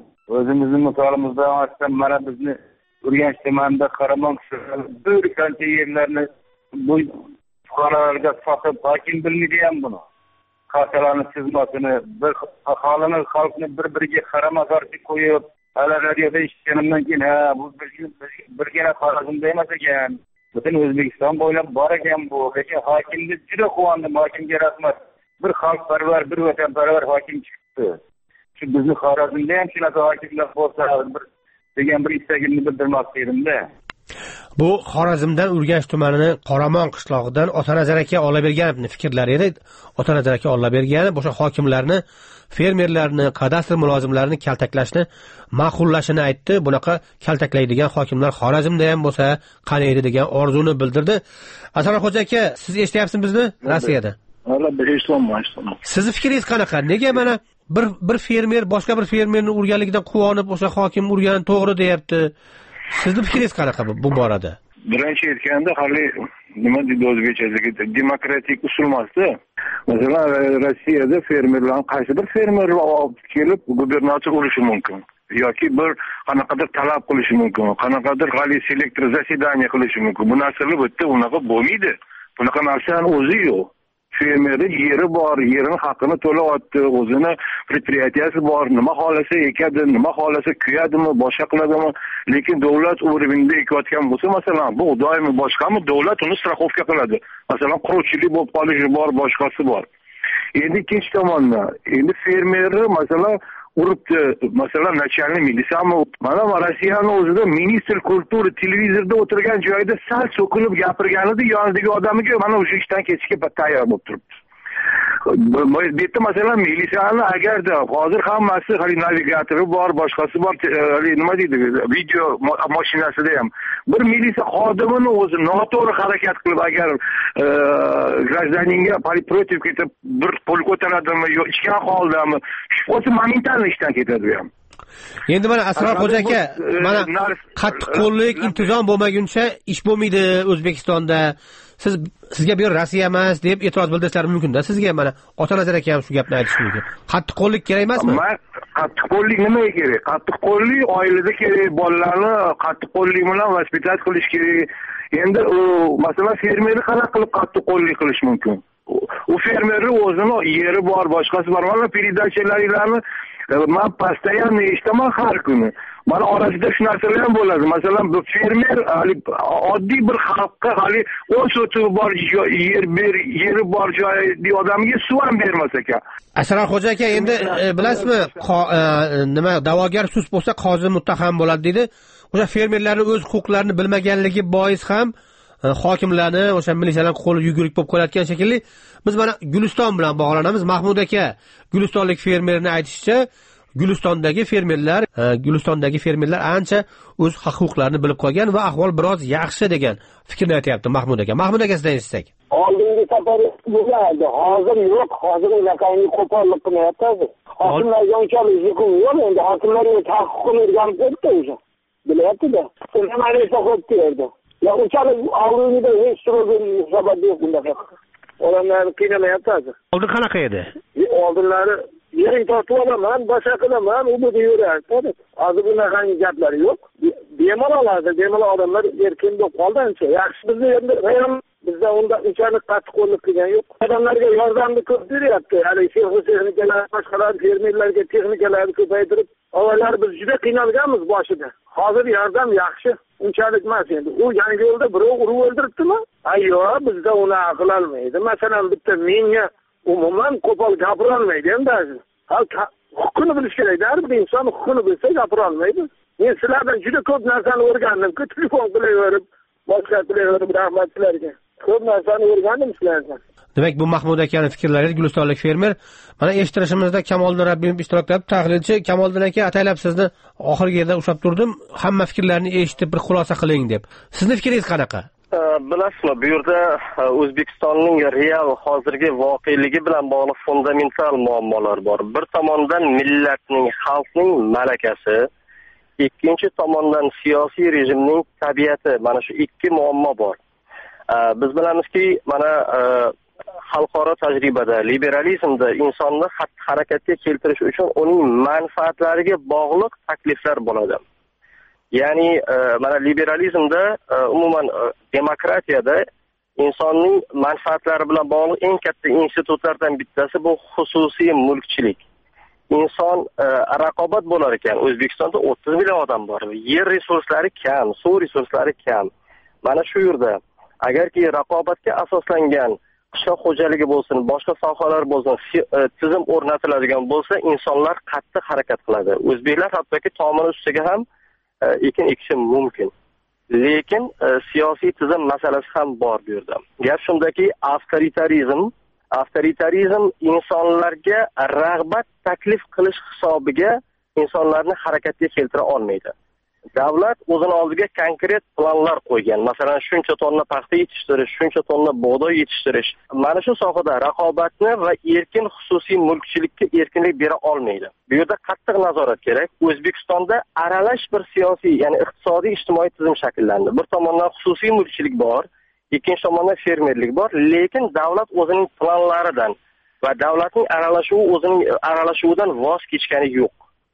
aytsam, mana bizni Urganch tumanida Qaramon bir qancha yerlarni bu fuqarolarga sotib, hokim bilmaydi ham buni. Kartalarni chizmasini, bir aholini, xalqni bir-biriga qarama-qarshi qo'yib, hali radioda eshitganimdan keyin, bu birgina Xorazmda emas ekan, butun O'zbekiston bo'ylab bor ekan bu. Lekin hokimni juda quvondim, hokimga rahmat. Bir xalqparvar, bir vatanparvar hokim chiqdi. Shu bizni Xorazmda ham shunaqa hokimlar bo'lsa, degan bir istagimni bildirmoqchi edim-da.
Bu Xorazmdan Urganch tumanining Qoramon qishlog'idan Otanazar aka Olaberganovning fikrlari edi. Otanazar aka Olaberganov o'sha hokimlarni, fermerlarni, kadastr mulozimlarini kaltaklashni ma'qullashini aytdi. Bunaqa kaltaklaydigan hokimlar Xorazmda ham bo'lsa, qani edi degan orzuni bildirdi. Asarxo'ja aka, siz eshityapsizmi bizni Rossiyada?
Eshitmayman.
Sizni fikringiz qanaqa? Nega mana bir fermer boshqa bir fermerni urganligidan quvonib, o'sha hokim urgan to'g'ri deyapti? Sizni fikringiz qanaqa bu borada?
Birinchi aytganda, hali nima deydi o'zbekchadagi demokratik usul emasda. Masalan, Rossiyada fermerlarning qaysi bir fermer olib kelib gubernator urishi mumkin. Yoki bir qanaqadir talab qilishi mumkin. Qanaqadir g'aliy selektor zasidaniya qilishi mumkin. Bu narsalar bitta unaqa bo'lmaydi. Bunaqa narsaning o'zi yo'q. Fermerning yeri bor, yerini haqqini to'layapti, o'zini предприятияsi bor, nima xolasa ekadi, nima xolasa kuyadimi, boshqa qiladimi, lekin davlat o'rinda ekayotgan bo'lsa, masalan, bu doimiy boshqami, davlat uni страховка qiladi. Masalan, quruvchilik bo'lib qolishi bor, boshqasi bor. Endi ikkinchi tomondan, endi fermerni masalan uribdi, masalan, начальник militsiyami, mana Rossiyaning o'zida ministr kultura televizorda o'tirgan joyida sal so'kilib gapirganida yonidagi odamiga mana o'sha ishdan ketishga tayyor bo'lib turibdi. Bu yerda masalan militsiyani agarda hozir hammasi hali navigatori bor, boshqasi bor, nima deydi, video mashinasida ham bir militsiya xodimini o'zi noto'g'ri harakat qilib agar gражданинga protiv ketib bir qo'l ko'taradimi yo ichgan holdami, o'zi momentalniy ishdan ketadi bu ham.
Endi mana Asrorxo'ja aka, mana qattiqqo'llik, intizom bo'lmaguncha ish bo'lmaydi O'zbekistonda. Sizga bu Rossiya emas deb e'tiroz bildirishlari mumkin-da. Sizga mana Otanazar aka ham shu gapni aytish mumkin. Qattiqqo'llik kerak emasmi?
Qattiqqo'llik nimaga kerak? Qattiqqo'llik oilada kerak, bolalarni qattiqqo'llik bilan vaspitat qilish kerak. Endi masalan fermerni qanaqa qilib qattiqqo'llik qilish mumkin? U fermerni o'zini yeri bor, boshqasi bor. Mana передачаларlarni men постоянно eshitaman har kuni. Mana orasida shu narsalar ham bo'ladi. Masalan, bu fermer oddiy bir xalqqa hali 10 sotuv bor yeri bor joyda odamga suv ham bermas ekan.
Asrorxo'ja aka, endi bilasizmi, nima da'vogar sus bo'lsa qozi muttaham bo'ladi deydi. O'sha fermerlarning o'z huquqlarini bilmaganligi bois ham hokimlarni, o'sha militsiyalar qo'li yugurik bo'lib qolayotgan shekilli. Biz mana Guliston bilan bog'lanamiz. Mahmud aka, gulistonlik fermerni aytishicha, Gulistondagi fermerlar ancha o'z huquqlarini bilib qolgan va ahvol biroz yaxshi degan fikrni aytayapti Mahmud aka. Mahmud aka, sizdan eshitsak.
Oldingi safar bo'lardi, hozir yo'q, hozir unaqangi qo'pollik qilyapti. Hokimlarga unchalik yuqum yo'q, endi hokimlarga huquqni o'rganib ketdi o'sha. Bilyapti-da. Nima desa xo'p derdi. Ya unchalik oldinda hech turgan sabab yo'q bundaqa. Odamlarni qiynamayapti.
Oldin qanaqa edi?
Oldinlari yering tortib olaman, boshqa qilaman, u bu deyveradi. Hozir bunaqangi gaplar yo'q. Bemalol odamlar erkin bo'lib qoldi ancha. Yaxshi bizni endi bizda unda unchalik qattiqqo'llik qilgan yo'q. Odamlarga yordamni ko'p beryapti. Ya'ni texnikalar, boshqalar fermerlarga texnikalarni ko'paytirib, avvallar biz juda qiynalganmiz boshida. Hozir yordam yaxshi. Unchalik emas endi. U yangi yo'lda birov urib o'ldiribdimi? Ayyo, bizda uni aql olmaydi. Masalan, bitta menga umuman qo'pol gapira olmaydi endi. Huquqini bilish kerak. Har bir inson huquqini bilsa gapira olmaydi. Men sizlardan juda ko'p narsani o'rgandim. Telefon qilaverib, boshqa qilaverib, rahmat sizlarga. Ko'p narsani o'rgandim sizlardan.
Demak, bu Mahmud akaning fikrlari, gulistonlik fermer. Mana eshittirishimizda Kamoliddin Rabbimov ishtirok etib, tahlilchi Kamoliddin aka, ataylab sizni oxirgi yerda ushlab turdim. Hamma fikrlarni eshitib bir xulosa qiling deb. Sizning fikringiz qanaqa?
Bilasizmi, bu yerda O'zbekistonning real hozirgi voqeligi bilan bog'liq fundamental muammolar bor. Bir tomondan millatning, xalqning malakasi, ikkinchi tomondan siyosiy rejimning tabiati. Mana shu ikki muammo bor. Biz bilamizki, mana xalqaro tajribada liberalizmda insonni harakatga keltirish uchun uning manfaatlariga bog'liq takliflar bo'ladi. Ya'ni mana liberalizmda umuman demokratiyada insonning manfaatlari bilan bog'liq eng katta institutlardan bittasi bu xususiy mulkchilik. Inson raqobat bo'lar ekan. O'zbekistonda 30 million odam bor. Yer resurslari kam, suv resurslari kam. Mana shu yerda agarki raqobatga asoslangan qishloq xo'jaligi bo'lsin, boshqa sohalar bo'lsin, tizim o'rnatiladigan bo'lsa, insonlar qattiq harakat qiladi. O'zbeklar hattoki tomini ustiga ham ekin ekishi mumkin. Lekin siyosiy tizim masalasi ham bor bu yerda. Gap shundaki, avtoritarizm insonlarga rag'bat taklif qilish hisobiga insonlarni harakatga keltira olmaydi. Davlat o'zini oldiga konkret planlar qo'ygan. Masalan, shuncha tonna paxta yetishtirish, shuncha tonna bug'doy yetishtirish. Mana shu sohada raqobatni va erkin xususiy mulkchilikka erkinlik bera olmaydi. Bu yerda qattiq nazorat kerak. O'zbekistonda aralash bir siyosiy, ya'ni iqtisodiy ijtimoiy tizim shakllandi. Bir tomondan xususiy mulkchilik bor, ikkinchi tomondan fermerlik bor, lekin davlat o'zining planlaridan va davlatning aralashuvidan voz kechgani yo'q.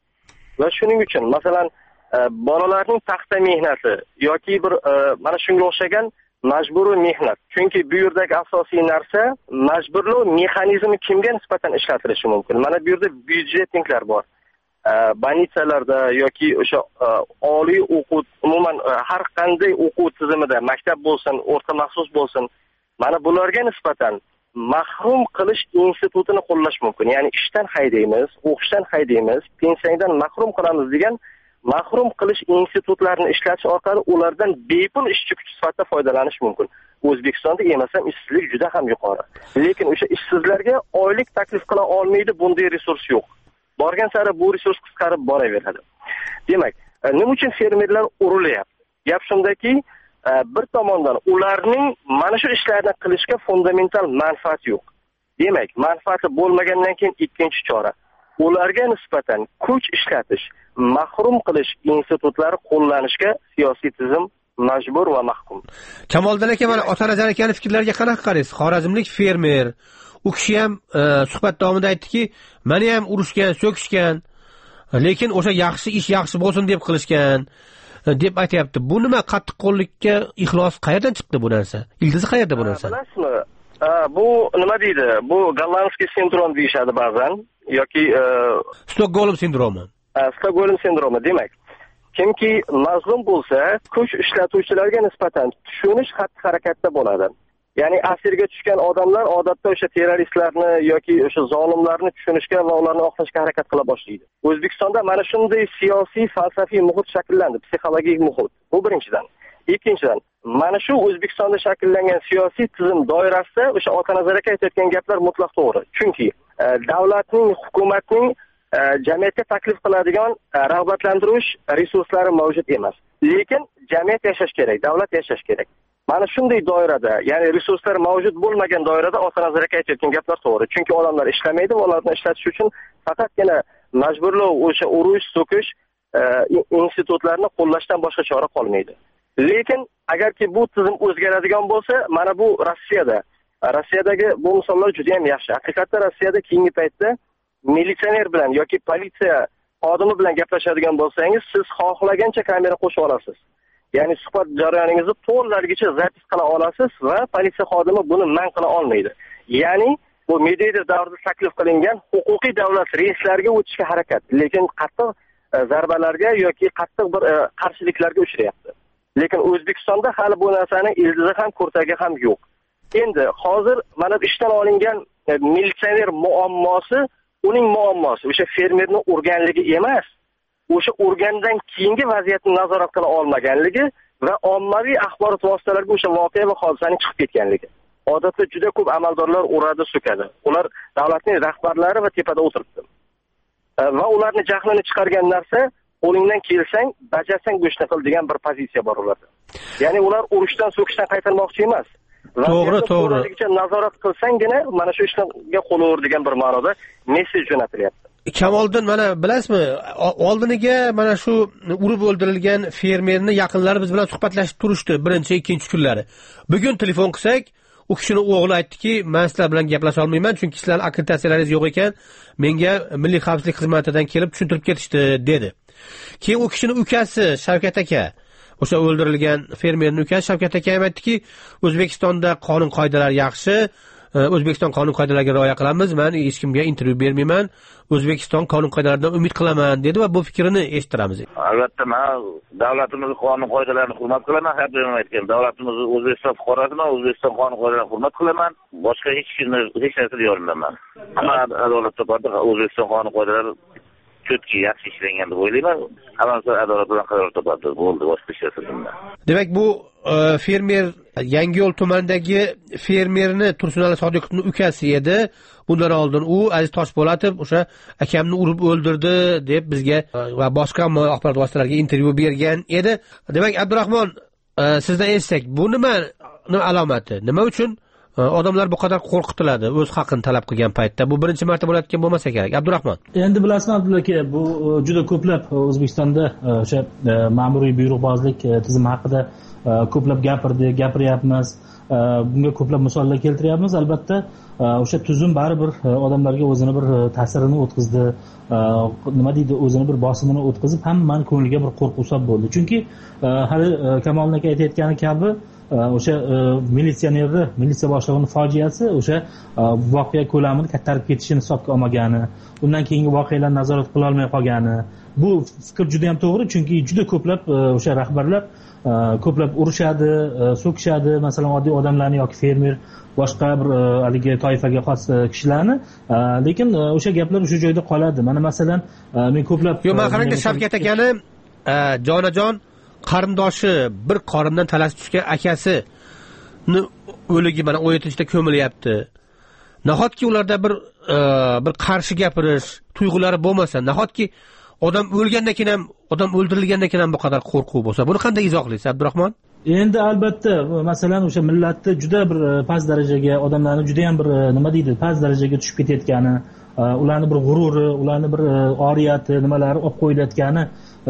Va shuning uchun, masalan, bolalarning paxta mehnati yoki bir mana shunga o'xshagan majburiy mehnat. Chunki bu yerdagi asosiy narsa majburlov mexanizmi kimga nisbatan ishlatilishi mumkin. Mana bu yerda byudjetniklar bor. Banitsalarda yoki o'sha oliy o'quv, umuman har qanday o'quv tizimida, maktab bo'lsin, o'rta maxsus bo'lsin, mana bularga nisbatan mahrum qilish institutini qo'llash mumkin. Ya'ni ishdan haydaymiz, o'qishdan haydaymiz, pensiyadan mahrum qilamiz degan mahrum qilish institutlarini ishlatish orqali ulardan bepul ishchi kuch sifatida foydalanish mumkin. O'zbekistonda emasam ishsizlik juda ham yuqori. Lekin o'sha ishsizlarga oylik taklif qila olmaydi, bunday resurs yo'q. Borgan sari bu resurs qisqarib boraveradi. Demak, nima uchun fermerlar urilyapti? Gap shundaki, bir tomondan ularning mana shu ishlarni qilishga fundamental manfaat yo'q. Demak, manfaati bo'lmagandan keyin ikkinchi chora ularga nisbatan kuch ishlatish, mahrum qilish institutlari qo'llanishga siyosiy tizim majbur va mahkum.
Kamoliddin aka, mana Otanazar akaning fikrlariga qanaqa qaraysiz? Xorazmlik fermer, u kishi ham suhbat davomida aytdiki, meni ham urushgan, so'kishgan, lekin o'sha yaxshi bo'lsin deb qilishgan deb aytayapti. Bu nima qattiqqo'llikka ixlos qayerdan chiqdi bu narsa? Ildizi qayerda bu narsa?
Bilasizmi? Bu nima deydi? Bu gollandskiy sindrom deyshadi ba'zan yoki
Stokgolm sindromi.
Stokgolm sindromi demak. Kimki mazlum bo'lsa, kuch ishlatuvchilarga nisbatan tushunish xatti-harakatda bo'ladi. Ya'ni asirga tushgan odamlar odatda o'sha terroristlarni yoki o'sha zolimlarni tushunishga va ularni oqlashga harakat qila boshlaydi. O'zbekistonda mana shunday siyosiy, falsafiy muhit shakllandi, psixologik muhit. Bu birinchidan. Ikkinchidan, mana shu O'zbekistonda shakllangan siyosiy tizim doirasida o'sha Otanazar aka aytayotgan gaplar mutlaq to'g'ri. Chunki davlatning, hukumatning jamiyatga taklif qiladigan rag'batlantirish resurslari mavjud emas. Lekin jamiyat yashash kerak, davlat yashash kerak. Mana shunday doirada, ya'ni resurslar mavjud bo'lmagan doirada Otanazar aka aytayotgan gaplar to'g'ri. Chunki odamlar ishlamaydi va ularni ishlatish uchun faqatgina majburlov, o'sha urush, so'kish institutlarini qo'llashdan boshqa chora qolmaydi. Lekin agarki bu tizim o'zgaradigan bo'lsa, mana bu Rossiyadagi bu misollar juda ham yaxshi. Haqiqatda Rossiyada keyingi paytda militsioner bilan yoki politsiya xodimi bilan gaplashadigan bo'lsangiz, siz xohlagancha kamera qo'shib olasiz. Ya'ni suhbat jarayoningizni to'g'rilargacha zapis qila olasiz va politsiya xodimi buni man qila olmaydi. Ya'ni bu Medvedev davrida taklif qilingan huquqiy davlat reyslariga o'tishga harakat, lekin qattiq zarbalarga yoki qattiq bir qarshiliklarga uchrayapti. Lekin O'zbekistonda hali bu narsaning ildizi ham, kurtagi ham yo'q. Endi hozir mana ishdan olingan militsioner muammosi, uning muammosi o'sha fermerni urganligi emas, o'sha urgandan keyingi vaziyatni nazorat qila olmaganligi va ommaviy axborot vositalariga o'sha voqea va hodisaning chiqib ketganligi. Odatda juda ko'p amaldorlar uradi, so'kadi. Ular davlatning rahbarlari va tepada o'tiribdi. Va ularni jahlini chiqargan narsa qo'lingdan kelsang bajarsang go'shtni qil degan bir pozitsiya bor ularda. Ya'ni ular urushdan so'kishdan qaytarmoqchi emas.
To'g'ri.
Nazorat qilsanggina mana shu ishga qo'l ur degan bir ma'noda mesej jo'natilyapti.
Kamoliddin, mana bilasizmi, oldiniga mana shu urib o'ldirilgan fermerni yaqinlari biz bilan suhbatlashib turishdi birinchi, ikkinchi kunlari. Bugun telefon qilsak, u kishining o'g'li aytdiki, men sizlar bilan gaplasha olmayman, chunki sizlarning akkreditatsiyalaringiz yo'q ekan, menga Milliy xavfsizlik xizmatidan kelib tushuntirib ketishdi dedi. Keyin u kishining ukasi Shavkat aka, o'sha o'ldirilgan fermerning ukasi Shavkat aka ham aytdiki, O'zbekistonda qonun qoidalar yaxshi, O'zbekiston qonun qoidalariga rioya qilamiz, men hech kimga intervyu bermayman, O'zbekiston qonun qoidalaridan umid qilaman dedi va bu fikrini eshittiramiz.
Albatta, men davlatimiz qonun qoidalarini hurmat qilaman, har doim aytgan, davlatimiz O'zbekiston fuqarosiman, O'zbekiston qonun qoidalarini hurmat qilaman, boshqa hech narsa deyolmayman. Hamma adolat topadi, O'zbekiston qonun qoidalari ko'pki yaxshi ishlangan deb o'ylayman. Hammasi adolat bilan qaror topadi. Bo'ldi, boshqa ish yasadim.
Demak, bu fermer Yangiyo'l tumanidagi fermerni Tursunali Sodiqovning ukasi edi. Bundan oldin u Aziz Toshpo'latov o'sha akamni urib o'ldirdi deb bizga va boshqa axborot vositalariga intervyu bergan edi. Demak, Abdurahmon, sizdan eshitsak, bu nimaning alomati? Nima uchun odamlar bu qadar qo'rqitiladi o'z haqqini talab qilgan paytda? Bu birinchi marta bo'layotgan bo'lmasa kerak. Abdurahmon.
Endi bilasizmi Abdulla aka, bu juda ko'plab O'zbekistonda o'sha ma'muriy buyruqbozlik tizimi haqida ko'plab gapiryapmiz. Bunga ko'plab misollar keltiryapmiz. Albatta, o'sha tuzum baribir odamlarga o'zini bir ta'sirini o'tkazdi. Nima deydi, o'zini bir bosimini o'tkazib, hammaning ko'ngliga bir qo'rquv solib bo'ldi. Chunki hali Kamoliddin aka aytayotgani kabi o'sha militsiya boshlig'ining fojiasi o'sha voqea ko'lamini kattarib ketishini hisobga olmagani, undan keyingi voqealarni nazorat qila olmay qolgani. Bu fikr juda ham to'g'ri, chunki juda ko'plab o'sha rahbarlar ko'plab urushadi, so'kishadi, masalan oddiy odamlarni yoki fermer, boshqa bir haligi toifaga xos kishilarni, lekin o'sha gaplar o'sha joyda qoladi. Mana masalan men ko'plab
men qarangda Shavkat akani jonajon qarindoshi bir qorindan talashib tushgan akasini o'ligi mana 17-da ko'milyapti. Nahotki ularda bir qarshi gapirish tuyg'ulari bo'lmasa, nahotki odam o'lgandan keyin ham, odam o'ldirilgandan keyin ham bu qadar qo'rquv bo'lsa, buni qanday izohlaysiz, Abdurahmon?
Endi albatta, masalan o'sha millatni juda bir past darajaga, odamlarni juda ham bir nima deydi, past darajaga tushib ketayotgani, ularni bir g'ururi, ularni bir oriyati, nimalari olib qo'yilayotgani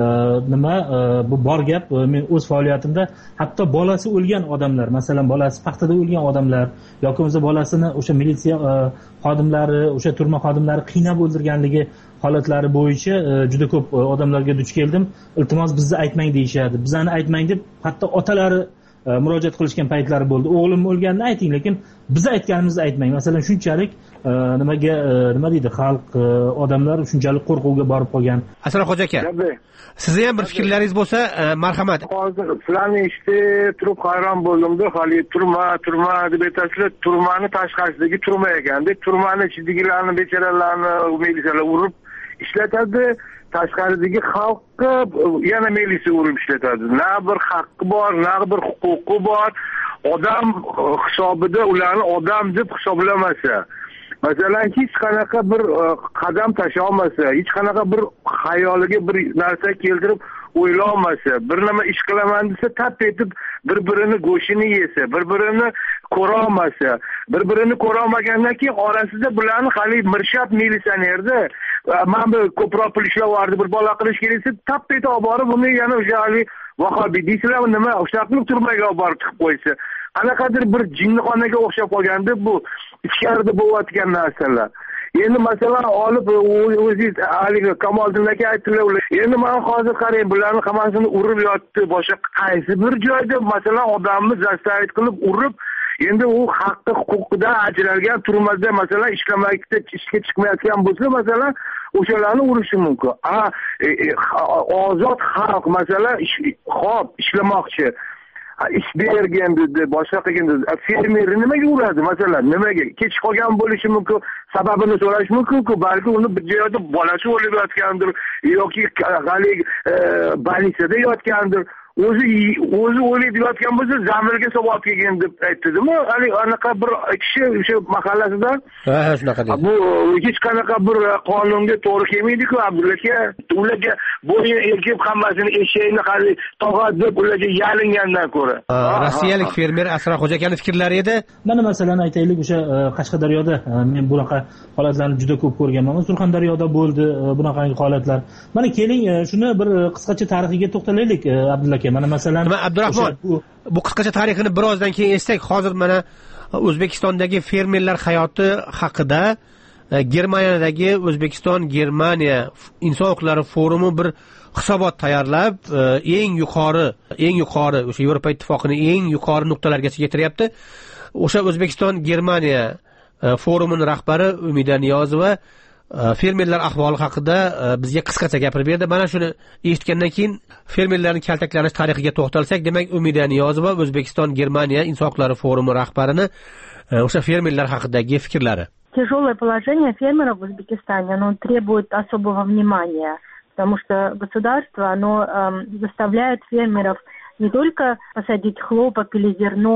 bu bor gap. Men o'z faoliyatimda hatto bolasi o'lgan odamlar, masalan bolasi paxtada o'lgan odamlar yoki o'zi bolasini o'sha militsiya xodimlari, o'sha turma xodimlari qiynab o'ldirganligi holatlari bo'yicha juda ko'p odamlarga duch keldim. Iltimos bizni aytmang deyishadi. Bizani aytmang deb hatto otalari murojaat qilishgan paytlari bo'ldi. O'g'lim o'lganini ayting, lekin biz aytganimizni aytmang. Masalan, shunchalik nima deydi, xalq, odamlar shunchalik qo'rquvga borib qolgan.
Asrorxo'ja aka, sizning ham bir fikrlaringiz bo'lsa, marhamat.
Hozir sizlarni eshitib turib hayron bo'ldimda, hali turma deb aytasizlar, turmani tashqarisidagi turma ekan. Turmani ichidagilarni, bechoralarni militsiyalar urib ishlatadi, tashqaridagi xalqqa yana militsiya urib ishlatadi. Na bir haqqi bor, na bir huquqi bor. Odam hisobida ularni odam deb hisoblamasa, masalan hech qanaqa bir qadam tashlay olmasa, hech qanaqa bir xayoliga bir narsa keltirib o'ylolmasa, bir nima ish qilaman desa, tap etib bir-birini go'shini yesa, bir-birini ko'rolmasa, bir-birini ko'rolmagandan keyin orasida bularni hali mirshab militsionerda men bu ko'proq pul ishlayapti, bir bola qilish keraksa, tap etib olib borib buni yana o'sha hali vahobiy deysizlar, nima o'sha qilib turmaga olib borib tiqib qo'ysa, qanaqadir bir jinnixonaga o'xshab qolganda bu ichkarida bo'layotgan narsalar. Endi masalan olib o'zingiz haligi Kamoliddin aka aytdilar, endi men hozir qarang, bularni hammasini urib yotdi, boshqa qaysi bir joyda masalan odamni zastavit qilib urib, endi u haqqi huquqidan ajralgan turmada masalan ishlamakda ishga chiqmayotgan bo'lsa, masalan o'shalarni urishi mumkin. Ozod xalq masalan xo'p ishlamoqchi, ish bergan dedi, boshqa qilgan dedi. Fermerni nimaga uradi masalan? Nimaga? Kech qolgan bo'lishi mumkin, sababini so'rash mumkin-ku, balki uni bir joyda bolasi o'lib yotgandir yoki hali bolnitsada yotgandir. o'zi o'ylab yotgan bo'lsa zamirga solib olib kelgan deb aytdimi, anaqa bir kishi o'sha mahallasida.
Ha, shunaqa deydi.
Bu hech qanaqa bir qonunga to'g'ri kelmaydi-ku, Abdulla aka. Ularga bo'yin erkib hammasini eshakni hali tog'a deb ularga yalingandan ko'ra.
Rossiyalik fermer Asraxo'ja akaning fikrlari edi.
Mana masalan aytaylik, o'sha Qashqadaryoda men bunaqa holatlarni juda ko'p ko'rganman. Surxondaryoda bo'ldi bunaqangi holatlar. Mana keling shuni bir qisqacha tarixiga to'xtalaylik, Abdulla aka. Mana masalan
Abdurahmon, bu qisqacha tarixini birozdan keyin essak, hozir mana O'zbekistondagi fermerlar hayoti haqida Germaniyadagi O'zbekiston-Germaniya inson huquqlari forumi bir hisobot tayyorlab, eng yuqori o'sha Yevropa ittifoqining eng yuqori nuqtalargacha yetiryapti. O'sha O'zbekiston-Germaniya forumining rahbari Umida Niyozova fermerlar ahvoli haqida bizga qisqacha gapirib berdi. Mana shuni eshitgandan keyin fermerlarning kaltaklanish tarixiga to'xtalsak, demak Umida Niyozova O'zbekiston-Germaniya inson huquqlari forumi rahbarining o'sha fermerlar haqidagi fikrlari.
Тяжелое положение фермеров в Узбекистане, оно требует особого внимания, потому что государство, оно заставляет фермеров не только посадить хлопок или зерно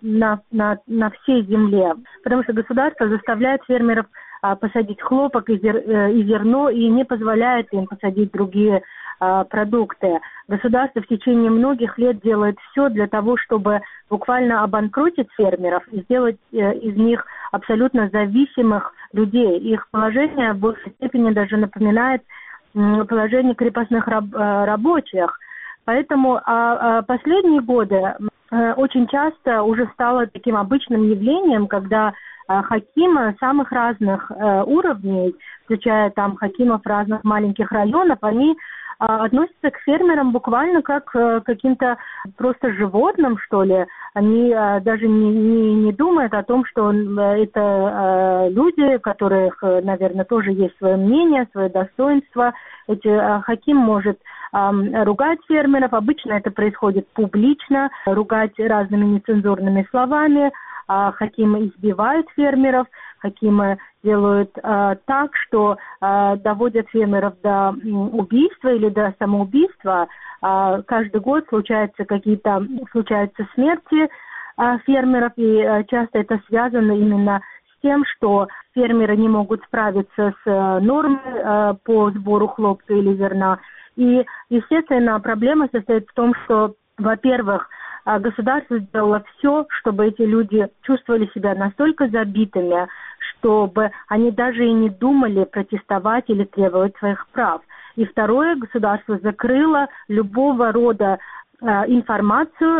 на всей земле, потому что государство заставляет фермеров посадить хлопок и зерно и не позволяет им посадить другие продукты. Государство в течение многих лет делает все для того, чтобы буквально обанкротить фермеров и сделать из них абсолютно зависимых людей. Их положение в большей степени даже напоминает положение крепостных рабочих. Поэтому последние годы очень часто уже стало таким обычным явлением, когда хакимы самых разных уровней, включая там хакимов разных маленьких районов, они относятся к фермерам буквально как к каким-то просто животным, что ли. Они даже не думают о том, что это люди, у которых, наверное, тоже есть свое мнение, свое достоинство. Хаким может ругать фермеров. Обычно это происходит публично, ругать разными нецензурными словами. Хакимы избивают фермеров, хакимы делают так, что доводят фермеров до убийства или до самоубийства. Каждый год случаются смерти фермеров, и часто это связано именно с тем, что фермеры не могут справиться с нормой по сбору хлопка или зерна. И, естественно, проблема состоит в том, что, во-первых, государство сделало все, чтобы эти люди чувствовали себя настолько забитыми, чтобы они даже и не думали протестовать или требовать своих прав. И второе, государство закрыло любого рода информацию,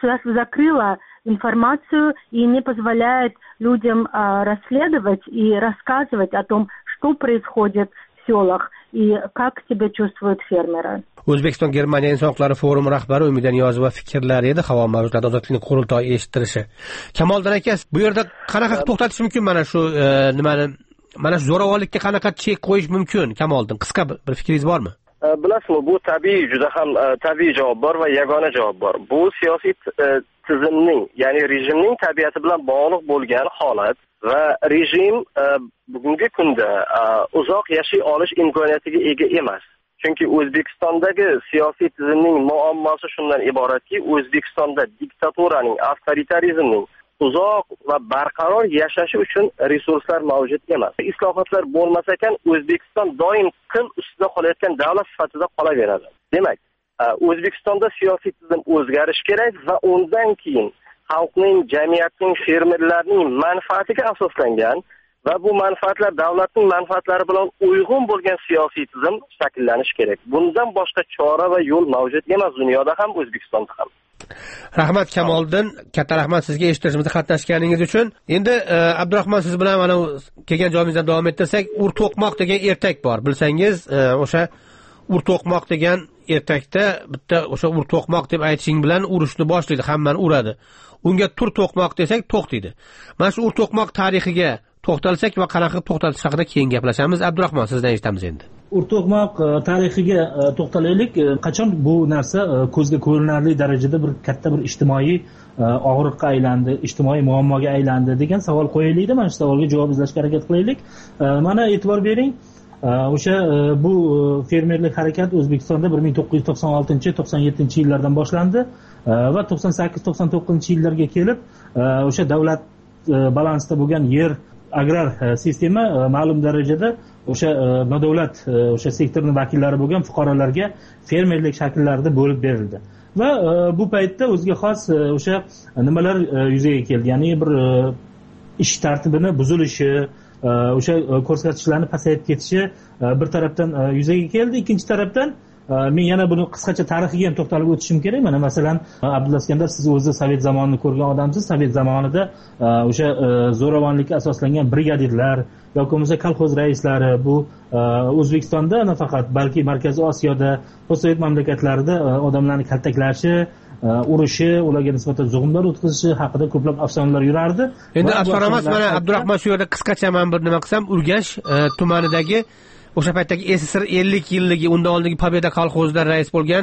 и не позволяет людям расследовать и рассказывать о том, что происходит в селах и как себя чувствуют фермеры.
O'zbekiston Germaniya inson huquqlari forumi rahbari Umida Niyozova fikrlari edi. Havo mavjudot ozodlikning qurultoyi eshittirishi. Kamoliddin aka, bu yerda qanaqa to'xtatish mumkin mana shu nimani, mana shu zo'ravonlikka qanaqa chek qo'yish mumkin? Kamoliddin, qisqa bir fikringiz bormi?
Bilasizmi, bu tabiiy, juda ham tabiiy javob bor va yagona javob bor. Bu siyosiy tizimning, ya'ni rejimning tabiati bilan bog'liq bo'lgan holat va rejim bugungi kunda uzoq yashay olish imkoniyatiga ega emas. Chunki O'zbekistondagi siyosiy tizimning muammosi shundan iboratki, O'zbekistonda diktaturaning, avtoritarizmning uzoq va barqaror yashashi uchun resurslar mavjud emas. Islohotlar bo'lmasa ekan, O'zbekiston doim qil ustida qolayotgan davlat sifatida qolaveradi. Demak, O'zbekistonda siyosiy tizim o'zgarishi kerak va undan keyin xalqning, jamiyatning, fermerlarning manfaatiga asoslangan va bu manfaatlar davlatning manfaatlari bilan uyg'un bo'lgan siyosiy tizim shakllanishi kerak. Bundan boshqa chora va yo'l mavjud emas dunyoda ham, O'zbekistonda ham.
Rahmat Kamoliddin, katta rahmat sizga eshittirishimizda qatnashganingiz uchun. Endi Abdurahmon, siz bilan mana kelgan joyimizdan davom ettirsak, Urto'qmoq degan ertak bor. Bilsangiz, o'sha Urto'qmoq degan ertakda bitta o'sha Urto'qmoq deb aytishing bilan urushni boshlaydi, hammani uradi. Unga Turto'qmoq desak to'xtaydi. Mana shu Urto'qmoq tarixiga to'xtalsak va qanaqa to'xtatish haqida keyin gaplashamiz. Abdurahmon, sizdan eshitamiz endi.
Urto'qmoq tarixiga to'xtalaylik. Qachon bu narsa ko'zga ko'rinarli darajada bir katta bir ijtimoiy og'riqqa aylandi, ijtimoiy muammoga aylandi degan savol qo'yaylik-da. Mana shu savolga javob izlashga harakat qilaylik. Mana e'tibor bering, o'sha bu fermerlik harakati O'zbekistonda 1996-97 yillardan boshlandi va 98-99 yillarga kelib o'sha davlat balansida bo'lgan yer agrar sistema ma'lum darajada o'sha nodavlat o'sha sektorning vakillari bo'lgan fuqarolarga fermerlik shakllarida bo'lib berildi va bu paytda o'ziga xos o'sha nimalar yuzaga keldi, ya'ni bir ish tartibini buzilishi, o'sha ko'rsatkichlarni pasayib ketishi bir tarafdan yuzaga keldi. Ikkinchi tarafdan men yana buni qisqacha tarixiga ham to'xtalib o'tishim kerak. Mana masalan, Abdulla Iskandar, siz o'zi sovet zamonini ko'rgan odamsiz. Sovet zamonida o'sha zo'ravonlikka asoslangan brigadirlar yoki bo'lmasa kolxoz raislari bu O'zbekistonda nafaqat, balki Markaziy Osiyoda, postsovet mamlakatlarida odamlarni kaltaklashi, urushi, ularga nisbatan zug'umlar o'tkazishi haqida ko'plab afsonalar yurardi.
Endi afsona emas, mana Abdurahmon shu yerda qisqacha men bir nima qilsam, Urganch tumanidagi o'sha paytdagi SSR 50 yilligi, undan oldingi Pobeda kolxozida rais bo'lgan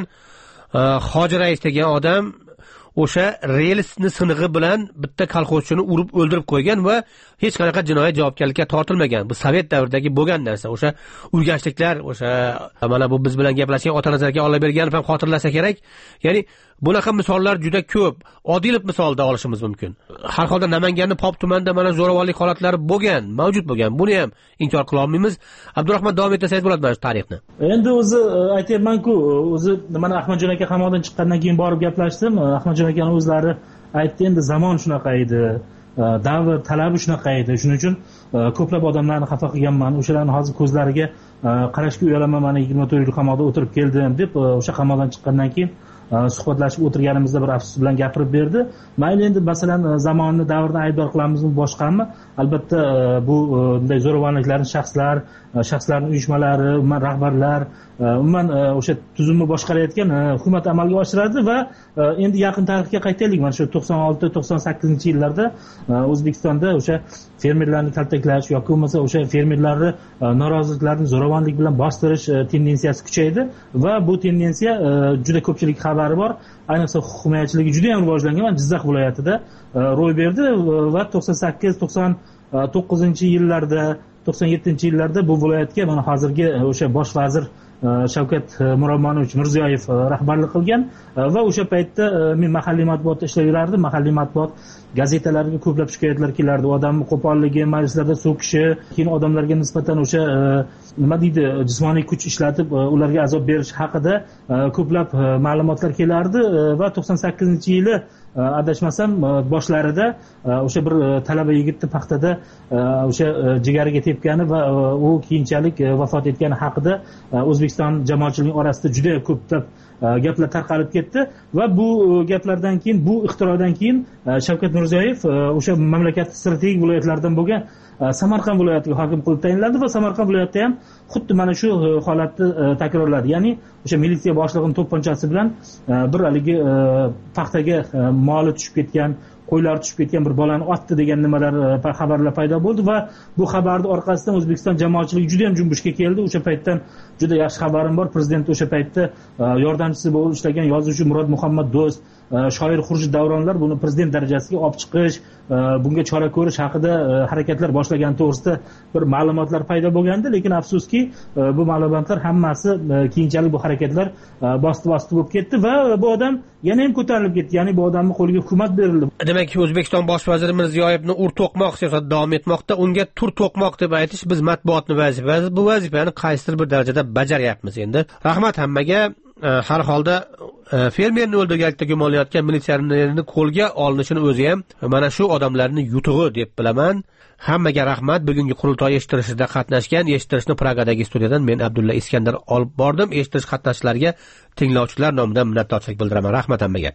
Hoji rais degan odam o'sha relsni sinig'i bilan bitta kolxozchini urib o'ldirib qo'ygan va hech qanaqa jinoyat javobgarlikka tortilmagan. Bu sovet davridagi bo'lgan narsa. O'sha urganchliklar, o'sha mana bu biz bilan gaplashgan Otanazarga Alloh berganov ham xotirlasa kerak. Ya'ni bunaqa misollar juda ko'p. Odilov misolida olishimiz mumkin. Har holda Namanganning Pop tumanida mana zo'ravonlik holatlari bo'lgan, mavjud bo'lgan. Buni ham inkor qila olmaymiz. Abdurahmon, davom etsangiz bo'ladi mana shu tarixni.
Endi o'zi aytayapman-ku, o'zi mana Ahmadjon aka qamoqdan chiqqandan keyin borib gaplashdim. Ahmadjon akaning o'zlari aytdi, endi zamon shunaqa edi, davr talabi shunaqa edi. Shuning uchun ko'plab odamlarni xafa qilganman. O'shalarni hozir ko'zlariga qarashga uyalaman. Mana 24 yil qamoqda o'tirib keldim deb o'sha qamoqdan chiqqandan keyin suhbatlashib o'tirganimizda bir afsus bilan gapirib berdi. Mayli, endi masalan zamonni, davrni aybdor qilamizmi, boshqami? Albatta bu bunday zo'ravonliklarni shaxslarning uyushmalari, umuman rahbarlar, umuman o'sha tuzumni boshqarayotgan hukumat amalga oshiradi va endi yaqin tarixga qaytaylik. Mana shu 96-98 yillarda O'zbekistonda o'sha fermerlarni kaltaklash yoki bo'lmasa o'sha fermerlarni noroziliklarini zo'ravonlik bilan bostirish tendensiyasi kuchaydi va bu tendensiya juda ko'pchilik xabari bor. Ayniqsa huquq himoyachiligi juda ham rivojlangan Jizzax viloyatida ro'y berdi va 98-99 yillarda, 97 yillarda bu viloyatga mana hozirgi o'sha bosh vazir Shavkat Miromonovich Mirziyoyev rahbarlik qilgan va o'sha paytda men mahalliy matbuotda ishlab yurardim. Mahalliy matbuot gazetalarga ko'plab shikoyatlar kelardi. Odamni qo'polligi, majlislarda so'kishi, keyin odamlarga nisbatan o'sha nima deydi, jismoniy kuch ishlatib ularga azob berish haqida ko'plab ma'lumotlar kelardi va 98-yili adashmasam boshlarida o'sha bir talaba yigitni paxtada o'sha jigariga tepgani va u keyinchalik vafot etgani haqida O'zbekiston jamoatchiligining orasida juda ko'plab gaplar tarqalib ketdi va bu gaplardan keyin, bu ixtirodan keyin Shavkat Mirziyoyev o'sha mamlakat strategik viloyatlaridan bo'lgan Samarqand viloyatiga hokim qilib tayinlandi va Samarqand viloyatida ham xuddi mana shu holatni takrorladi. Ya'ni o'sha militsiya boshlig'ining to'pponchasi bilan bir haligi paxtaga moli tushib ketgan, qo'ylar tushib ketgan bir bolani otdi degan nimalar, xabarlar paydo bo'ldi va bu xabarning orqasidan O'zbekiston jamoatchiligi juda ham junbushga keldi. O'sha paytdan juda yaxshi xabarim bor. Prezident o'sha paytda yordamchisi bo'lib ishlagan yozuvchi Murod Muhammad Do'st, shoir Xurshid Davronlar buni prezident darajasiga olib chiqish, bunga chora ko'rish haqida harakatlar boshlagan to'g'risida bir ma'lumotlar paydo bo'lgandi, lekin afsuski bu ma'lumotlar hammasi keyinchalik bu harakatlar bosib bo'lib ketdi va bu odam yana ham ko'tarilib ketdi. Ya'ni bu odamning qo'liga hukumat berildi.
Demak, O'zbekiston bosh vaziri Mirziyoyevni ur to'qmoq siyosati davom etmoqda. Unga tur to'qmoq deb aytish biz matbuotning vazifasi. Bu vazifani qaysidir bir darajada bajaryapmiz endi. Rahmat hammaga. Har holda fermerni o'ldirganlikda gumonlanayotgan militsionerni qo'lga olinishini o'zi ham mana shu odamlarning yutug'i deb bilaman. Hammaga rahmat. Bugungi qurultoy eshittirishida qatnashgan, eshittirishni Pragadagi studiyadan men Abdulla Iskandar olib bordim. Eshittirish qatnashchilariga tinglovchilar nomidan minnatdorchilik bildiraman. Rahmat hammaga.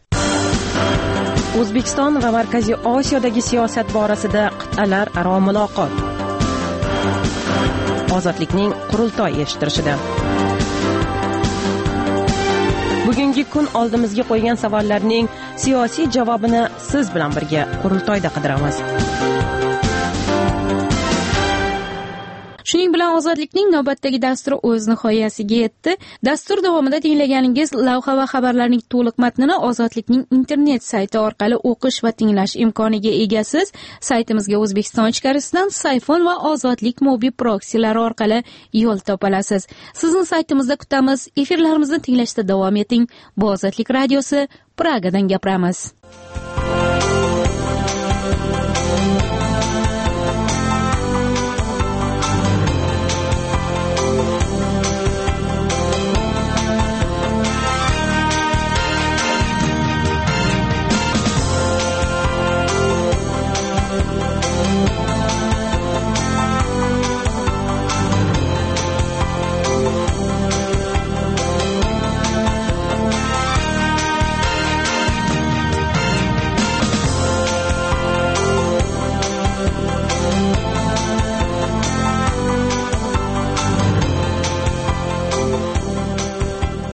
O'zbekiston va Markaziy Osiyodagi siyosat borasida qit'alar aro muloqot. Ozodlikning qurultoy eshittirishida. Bugungi kun oldimizga qo'ygan savollarning siyosiy javobini siz bilan birga qurultoyda qidiramiz.
Shuning bilan ozodlikning navbatdagi dasturi o'z nihoyasiga yetdi. Dastur davomida tinglaganingiz lavha va xabarlarning to'liq matnini ozodlikning internet sayti orqali o'qish va tinglash imkoniga egasiz. Saytimizga O'zbekiston ichkarisidan Sayfon va Ozodlik mobil proksilari orqali yo'l topolasiz. Sizni saytimizda kutamiz. Efirlarimizni tinglashda davom eting. Bu Ozodlik radiosi, Pragadan gapiramiz.